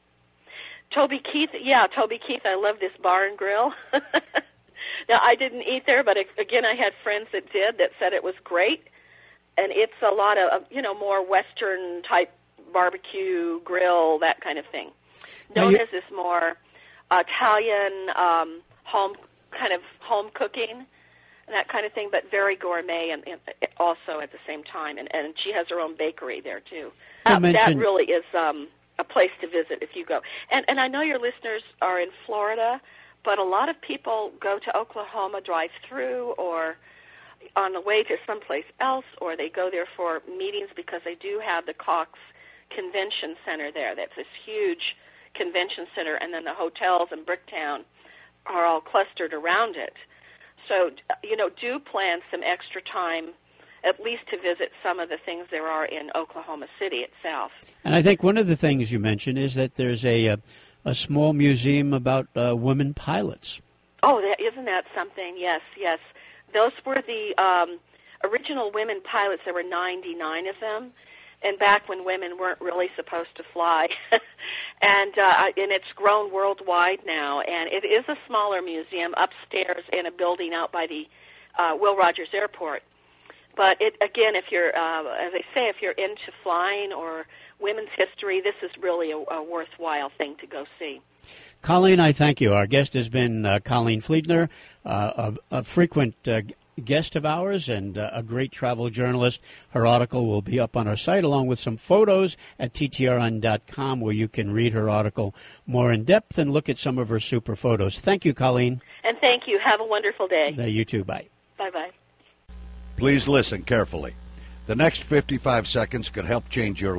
Toby Keith, yeah, Toby Keith, I love this bar and grill. Now, I didn't eat there, but again, I had friends that did that said it was great. And it's a lot of, you know, more Western-type barbecue, grill, that kind of thing. Now you- Nona's is more Italian, um, home kind of home cooking, and that kind of thing, but very gourmet and, and also at the same time. And, and she has her own bakery there, too. You Uh, that mentioned- really is um, a place to visit if you go. And, and I know your listeners are in Florida, but a lot of people go to Oklahoma, drive through, or on the way to someplace else, or they go there for meetings because they do have the Cox Convention Center there. That's this huge convention center, and then the hotels in Bricktown are all clustered around it. So, you know, do plan some extra time at least to visit some of the things there are in Oklahoma City itself. And I think one of the things you mentioned is that there's a a, a small museum about uh, women pilots. Oh, that, isn't that something? Yes, yes. Those were the um, original women pilots. There were ninety-nine of them, and back when women weren't really supposed to fly. and uh, and it's grown worldwide now, and it is a smaller museum upstairs in a building out by the uh, Will Rogers Airport. But it, again, if you're, uh, as I say, if you're into flying or women's history, this is really a, a worthwhile thing to go see. Colleen, I thank you. Our guest has been uh, Colleen Fleetner, uh, a, a frequent uh, guest of ours and uh, a great travel journalist. Her article will be up on our site along with some photos at T T R N dot com where you can read her article more in depth and look at some of her super photos. Thank you, Colleen. And thank you. Have a wonderful day. Uh, you too. Bye. Bye-bye. Please listen carefully. The next fifty-five seconds could help change your life.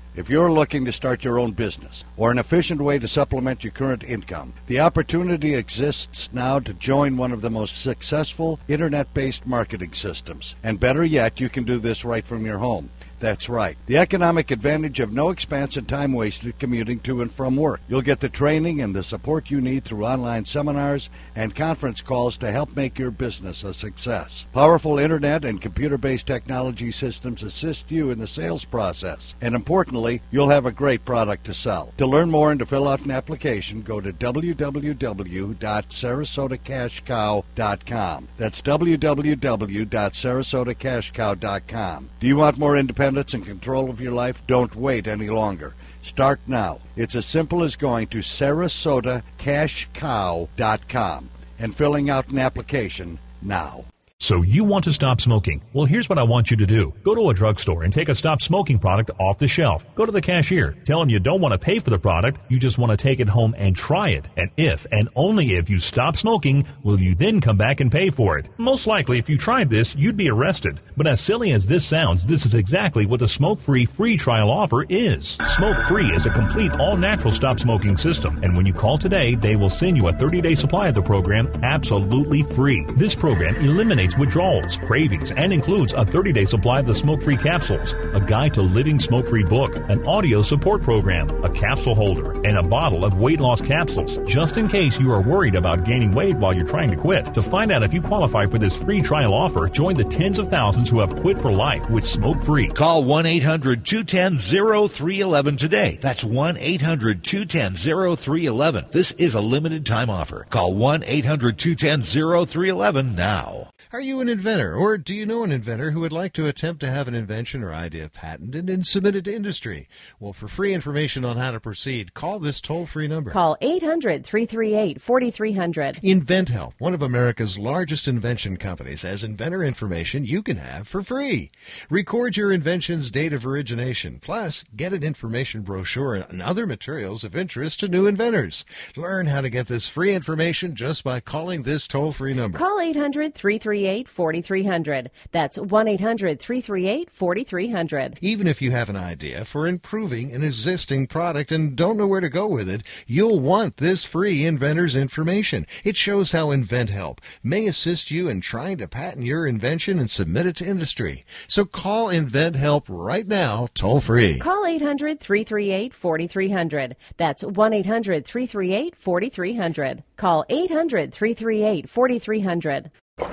If you're looking to start your own business or an efficient way to supplement your current income, the opportunity exists now to join one of the most successful internet-based marketing systems. And better yet, you can do this right from your home. That's right. The economic advantage of no expense and time wasted commuting to and from work. You'll get the training and the support you need through online seminars and conference calls to help make your business a success. Powerful internet and computer-based technology systems assist you in the sales process. And importantly, you'll have a great product to sell. To learn more and to fill out an application, go to w w w dot sarasota cash cow dot com. That's w w w dot sarasota cash cow dot com. Do you want more independence and control of your life? Don't wait any longer. Start now. It's as simple as going to sarasota cash cow dot com and filling out an application now. So you want to stop smoking? Well, here's what I want you to do. Go to a drugstore and take a stop smoking product off the shelf. Go to the cashier. Tell them you don't want to pay for the product. You just want to take it home and try it. And if, and only if, you stop smoking, will you then come back and pay for it. Most likely, if you tried this, you'd be arrested. But as silly as this sounds, this is exactly what the Smoke-Free free trial offer is. Smoke-Free is a complete all-natural stop smoking system. And when you call today, they will send you a thirty-day supply of the program absolutely free. This program eliminates withdrawals, cravings, and includes a thirty-day supply of the smoke-free capsules, a guide to living smoke-free book, an audio support program, a capsule holder, and a bottle of weight loss capsules, just in case you are worried about gaining weight while you're trying to quit. To find out if you qualify for this free trial offer, join the tens of thousands who have quit for life with smoke-free. Call one eight hundred two one zero oh three one one today. That's one eight hundred two one zero oh three one one. This is a limited time offer. Call one eight hundred two one zero oh three one one now. Are you an inventor, or do you know an inventor who would like to attempt to have an invention or idea patented and submitted to industry? Well, for free information on how to proceed, call this toll-free number. Call eight hundred three three eight four three zero zero. InventHelp, one of America's largest invention companies, has inventor information you can have for free. Record your invention's date of origination, plus get an information brochure and other materials of interest to new inventors. Learn how to get this free information just by calling this toll-free number. Call eight hundred three three eight four three zero zero. That's one eight hundred three three eight four three zero zero. Even if you have an idea for improving an existing product and don't know where to go with it, you'll want this free inventor's information. It shows how InventHelp may assist you in trying to patent your invention and submit it to industry. So call InventHelp right now, toll free. Call eight hundred three three eight four three zero zero. That's one eight hundred three three eight four three zero zero. Call eight hundred three three eight four three zero zero.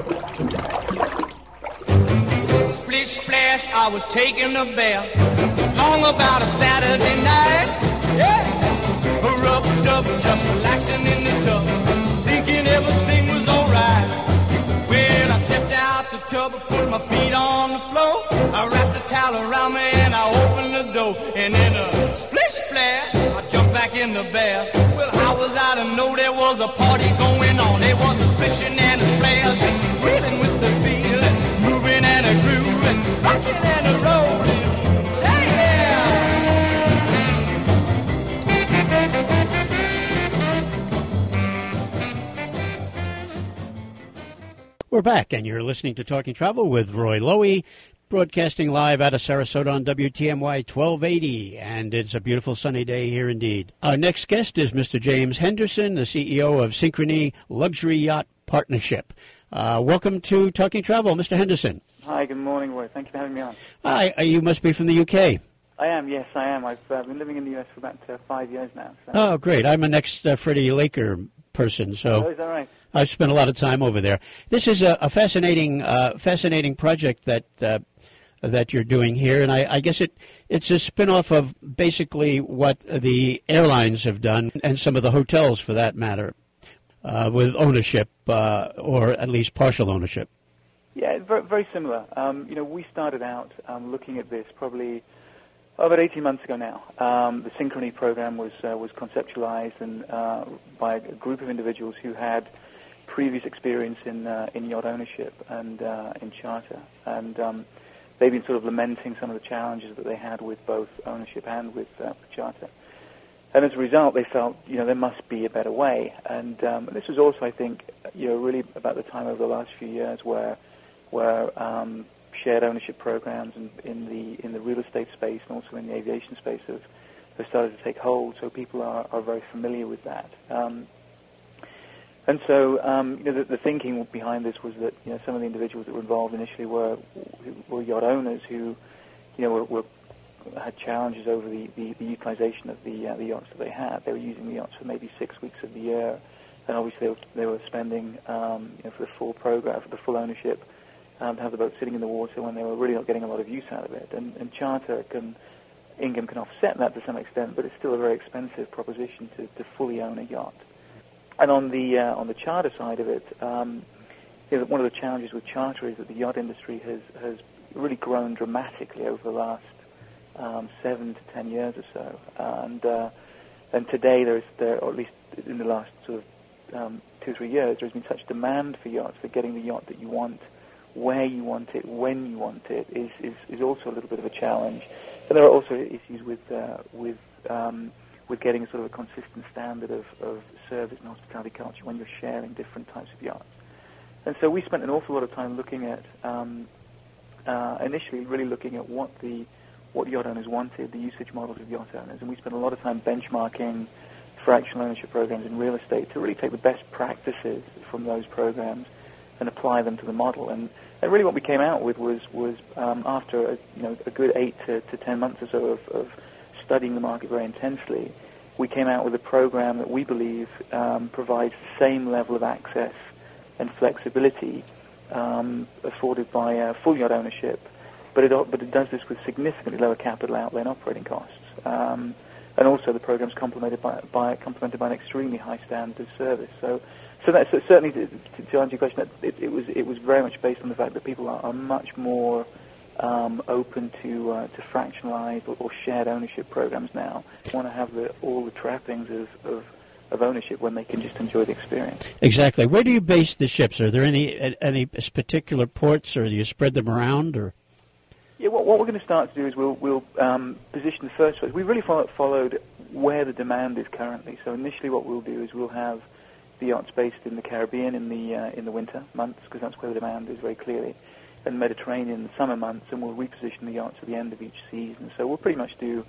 Splish splash, I was taking a bath long about a Saturday night. Yeah, rubbed up, just relaxing in the tub, thinking everything was alright. When I stepped out the tub, I put my feet on the floor, I wrapped the towel around me and I opened the door, and in a splish splash, I jumped back in the bath. Well, how was I to know there was a party going on? There was a splishing and a splash, reeling with the feeling, moving and a grooving, rocking and a rolling. We're back, and you're listening to Talking Travel with Roy Lowy, broadcasting live out of Sarasota on W T M Y twelve eighty, and it's a beautiful sunny day here indeed. Our next guest is Mister James Henderson, the C E O of Synchrony Luxury Yacht Partnership. Uh, welcome to Talking Travel, Mister Henderson. Hi, good morning, Roy. Thank you for having me on. Hi, uh, you must be from the U K. I am, yes, I am. I've uh, been living in the U S for about uh, five years now. So. Oh, great. I'm a next uh, Freddie Laker person, so oh, is that right? I've spent a lot of time over there. This is a, a fascinating, uh, fascinating project that uh, that you're doing here, and I, I guess it it's a spin-off of basically what the airlines have done, and some of the hotels, for that matter, uh, with ownership uh, or at least partial ownership. Yeah, very, very similar. Um, you know, we started out um, looking at this probably oh, about eighteen months ago now. Um, the Synchrony program was uh, was conceptualized and uh, by a group of individuals who had previous experience in uh, in yacht ownership and uh, in charter, and um, they've been sort of lamenting some of the challenges that they had with both ownership and with uh, charter. And as a result, they felt, you know, there must be a better way. And um, this was also, I think, you know, really about the time over the last few years where where um, shared ownership programs in, in the in the real estate space and also in the aviation space have, have started to take hold. So people are, are very familiar with that. Um, and so um, you know, the, the thinking behind this was that you know some of the individuals that were involved initially were were yacht owners who you know were, were had challenges over the, the, the utilization of the uh, the yachts that they had. They were using the yachts for maybe six weeks of the year, and obviously they were, they were spending um, you know, for the full program, for the full ownership, um, to have the boat sitting in the water when they were really not getting a lot of use out of it. And, and charter can, income can offset that to some extent, but it's still a very expensive proposition to, to fully own a yacht. And on the uh, on the charter side of it, um, you know, one of the challenges with charter is that the yacht industry has has really grown dramatically over the last Um, seven to ten years or so, and uh, and today there's there, or at least in the last sort of um, two or three years, there's been such demand for yachts, for getting the yacht that you want, where you want it, when you want it, is is, is also a little bit of a challenge. And there are also issues with uh, with um, with getting a sort of a consistent standard of, of service and hospitality culture when you're sharing different types of yachts. And so we spent an awful lot of time looking at um, uh, initially really looking at what the what yacht owners wanted, the usage models of yacht owners, and we spent a lot of time benchmarking fractional ownership programs in real estate to really take the best practices from those programs and apply them to the model. And, and really what we came out with was, was um, after a, you know, a good eight to, to ten months or so of, of studying the market very intensely, we came out with a program that we believe um, provides the same level of access and flexibility um, afforded by uh, full yacht ownership, But it, but it does this with significantly lower capital outlay and operating costs. Um, and also the program's complemented by, by, complemented by an extremely high standard of service. So, so that's so certainly, to, to answer your question, it, it, was, it was very much based on the fact that people are, are much more um, open to uh, to fractionalized or, or shared ownership programs now. They want to have the, all the trappings of, of, of ownership when they can just enjoy the experience. Exactly. Where do you base the ships? Are there any any particular ports, or do you spread them around, or...? Yeah, what, what we're going to start to do is we'll, we'll um, position the first phase. We really follow, followed where the demand is currently. So initially what we'll do is we'll have the yachts based in the Caribbean in the uh, in the winter months, because that's where the demand is very clearly, and Mediterranean in the summer months, and we'll reposition the yachts at the end of each season. So we'll pretty much do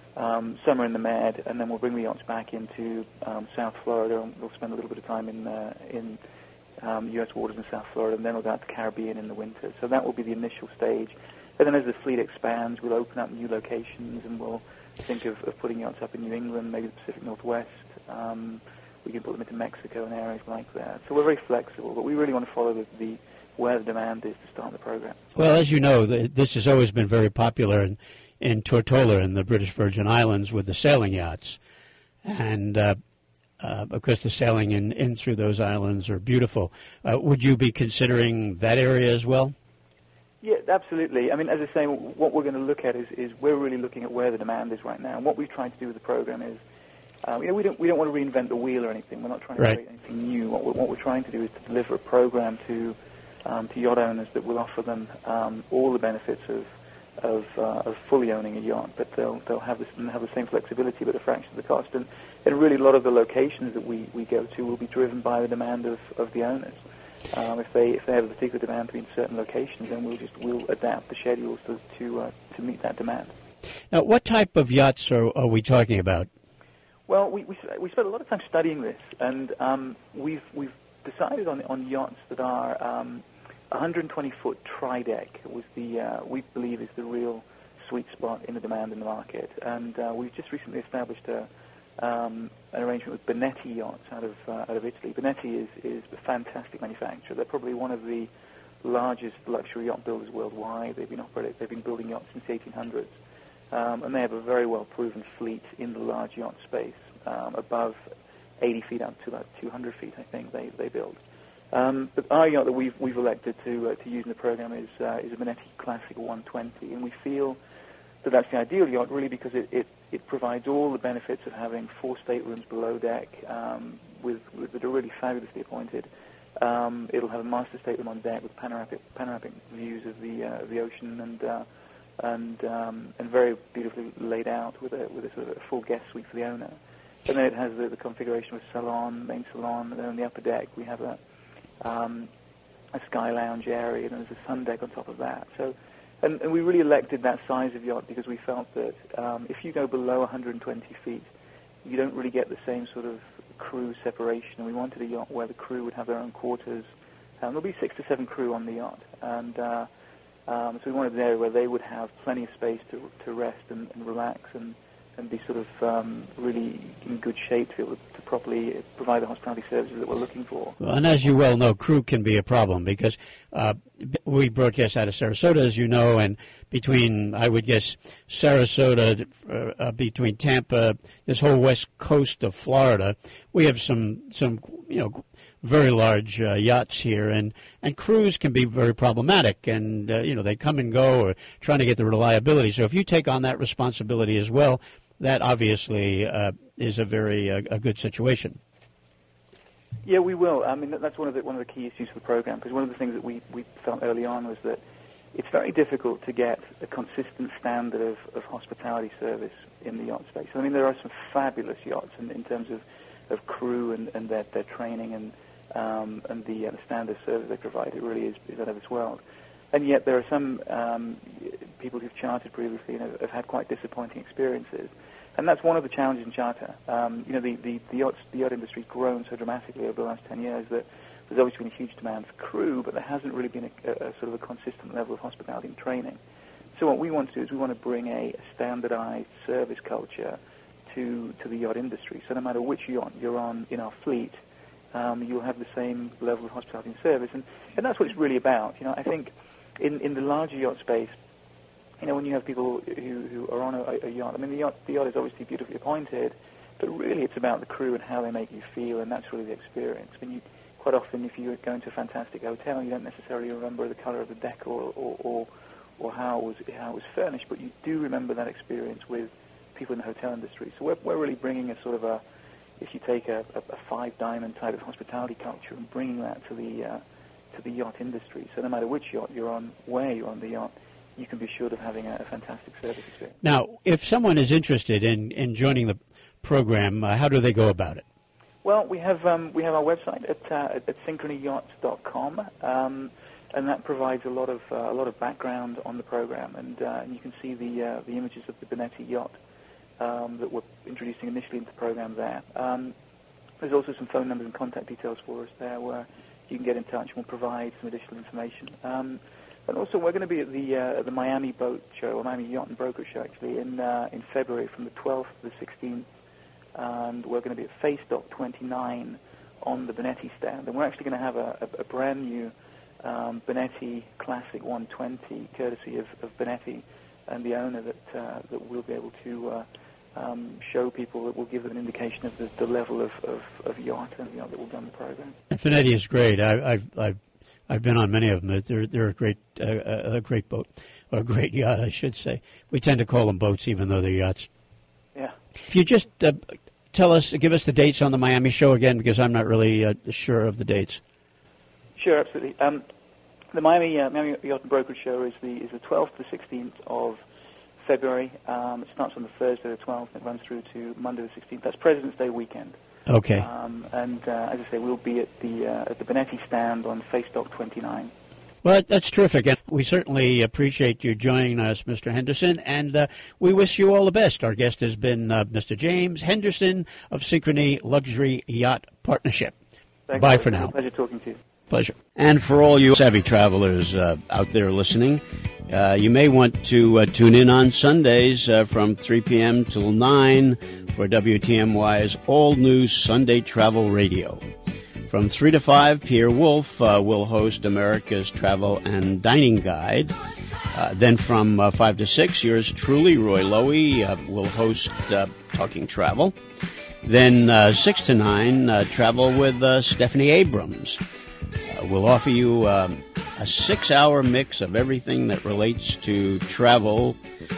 um, summer in the Med, and then we'll bring the yachts back into um, South Florida, and we'll spend a little bit of time in uh, in um, U S waters in South Florida, and then we'll go out to the Caribbean in the winter. So that will be the initial stage. And then as the fleet expands, we'll open up new locations, and we'll think of, of putting yachts up in New England, maybe the Pacific Northwest. Um, we can put them into Mexico and areas like that. So we're very flexible, but we really want to follow the, the where the demand is to start the program. Well, as you know, the, this has always been very popular in, in Tortola in the British Virgin Islands with the sailing yachts. And, uh, uh, of course, the sailing in, in through those islands are beautiful. Uh, would you be considering that area as well? Yeah, absolutely. I mean, as I say, what we're going to look at is, is we're really looking at where the demand is right now. And what we've tried to do with the program is, uh, you know, we don't we don't want to reinvent the wheel or anything. We're not trying to right. create anything new. What we're, what we're trying to do is to deliver a program to um, to yacht owners that will offer them um, all the benefits of of, uh, of fully owning a yacht, but they'll they'll have this have the same flexibility, but a fraction of the cost. And and really, a lot of the locations that we, we go to will be driven by the demand of, of the owners. Um, if they if they have a particular demand to be in certain locations, then we'll just we'll adapt the schedules to to, uh, to meet that demand. Now, what type of yachts are, are we talking about? Well, we, we we spent a lot of time studying this, and um, we've we've decided on on yachts that are um, one hundred twenty foot tri-deck was the uh, we believe is the real sweet spot in the demand in the market, and uh, we've just recently established a. Um, an arrangement with Bonetti Yachts out of uh, out of Italy. Bonetti is, is a fantastic manufacturer. They're probably one of the largest luxury yacht builders worldwide. They've been operating, they've been building yachts since the eighteen hundreds, um, and they have a very well proven fleet in the large yacht space, um, above eighty feet up to about two hundred feet. I think they they build. Um, but our yacht that we've we've elected to uh, to use in the program is uh, is a Bonetti Classic one twenty, and we feel that that's the ideal yacht, really, because it, it, it provides all the benefits of having four staterooms below deck um, with, with that are really fabulously appointed. Um, it'll have a master stateroom on deck with panoramic panoramic views of the uh, of the ocean, and uh, and um, and very beautifully laid out with a with a sort of a full guest suite for the owner. And then it has the, the configuration of salon, main salon, and then on the upper deck we have a um, a sky lounge area, and there's a sun deck on top of that. So And, and we really elected that size of yacht because we felt that um, if you go below one hundred twenty feet, you don't really get the same sort of crew separation. And we wanted a yacht where the crew would have their own quarters. Um, there'll be six to seven crew on the yacht. And uh, um, so we wanted an area where they would have plenty of space to, to rest and, and relax and, and be sort of um, really in good shape to be able to properly provide the hospitality services that we're looking for. Well, and as you well know, crew can be a problem because uh, we broadcast out of Sarasota, as you know, and between, I would guess, Sarasota, uh, uh, between Tampa, this whole west coast of Florida, we have some, some you know, very large uh, yachts here, and, and crews can be very problematic, and, uh, you know, they come and go or trying to get the reliability. So if you take on that responsibility as well, that obviously uh, is a very uh, a good situation. Yeah, we will. I mean, that's one of the one of the key issues for the program, because one of the things that we, we felt early on was that it's very difficult to get a consistent standard of, of hospitality service in the yacht space. I mean, there are some fabulous yachts in, in terms of, of crew and, and their, their training and um, and the, uh, the standard service they provide. It really is, is out of this world. And yet there are some um, people who've chartered previously and have, have had quite disappointing experiences. And that's one of the challenges in charter. Um, you know, the, the, the, yacht, the yacht industry's grown so dramatically over the last ten years that there's obviously been a huge demand for crew, but there hasn't really been a, a, a sort of a consistent level of hospitality and training. So what we want to do is we want to bring a, a standardized service culture to, to the yacht industry. So no matter which yacht you're on in our fleet, um, you'll have the same level of hospitality and service. And, and that's what it's really about. You know, I think in, in the larger yacht space, you know, when you have people who, who are on a, a yacht, I mean, the yacht, the yacht is obviously beautifully appointed, but really it's about the crew and how they make you feel, and that's really the experience. I mean, you, quite often, if you go into a fantastic hotel, you don't necessarily remember the color of the deck or, or, or, or how, it was, how it was furnished, but you do remember that experience with people in the hotel industry. So we're, we're really bringing a sort of a, if you take a, a, a five-diamond type of hospitality culture and bringing that to the, uh, to the yacht industry. So no matter which yacht you're on, where you're on the yacht, you can be assured of having a, a fantastic service experience. Now, if someone is interested in, in joining the program, uh, how do they go about it? Well, we have um, we have our website at uh, at synchrony yachts dot com, um, and that provides a lot of uh, a lot of background on the program, and, uh, and you can see the uh, the images of the Bonetti yacht um, that we're introducing initially into the program there. Um, there's also some phone numbers and contact details for us there, where you can get in touch and we'll provide some additional information. Um, And also, we're going to be at the uh, at the Miami Boat Show, or Miami Yacht and Broker Show, actually, in uh, in February from the twelfth to the sixteenth. And we're going to be at Face Dock twenty-nine on the Bonetti stand. And we're actually going to have a, a, a brand new um, Bonetti Classic one twenty, courtesy of, of Bonetti and the owner, that uh, that we'll be able to uh, um, show people, that will give them an indication of the, the level of, of, of yacht and yacht that will be on the program. And Bonetti is great. I, I've, I've I've been on many of them. They're they're a great uh, a great boat, or a great yacht, I should say. We tend to call them boats, even though they're yachts. Yeah. If you just uh, tell us, give us the dates on the Miami show again, because I'm not really uh, sure of the dates. Sure, absolutely. Um, the Miami uh, Miami Yacht and Brokerage Show is the is the twelfth to sixteenth of February. Um, it starts on the Thursday the twelfth and it runs through to Monday the sixteenth. That's President's Day weekend. Okay. Um, and uh, as I say, we'll be at the uh, at the Bonetti stand on Face Dock twenty-nine. Well, that's terrific. And we certainly appreciate you joining us, Mister Henderson, and uh, we wish you all the best. Our guest has been uh, Mister James Henderson of Synchrony Luxury Yacht Partnership. Thanks. Bye for now. It's a pleasure talking to you. Pleasure. And for all you savvy travelers uh, out there listening, uh, you may want to uh, tune in on Sundays uh, from three p.m. till nine for W T M Y's all-new Sunday Travel Radio. From three to five, Pierre Wolf uh, will host America's Travel and Dining Guide. Uh, then from uh, five to six, yours truly, Roy Lowy, uh, will host uh, Talking Travel. Then uh, six to nine, uh, Travel with uh, Stephanie Abrams. Uh, we'll offer you uh, a six-hour mix of everything that relates to travel,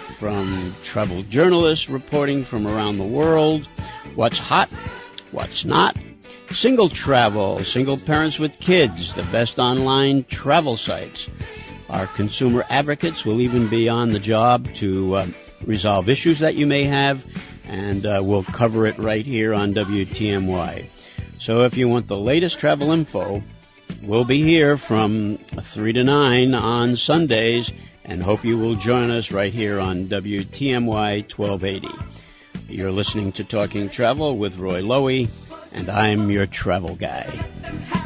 from travel journalists reporting from around the world, what's hot, what's not, single travel, single parents with kids, the best online travel sites. Our consumer advocates will even be on the job to uh, resolve issues that you may have, and uh, we'll cover it right here on W T M Y. So if you want the latest travel info, we'll be here from three to nine on Sundays, and hope you will join us right here on W T M Y twelve eighty. You're listening to Talking Travel with Roy Lowy, and I'm your travel guy.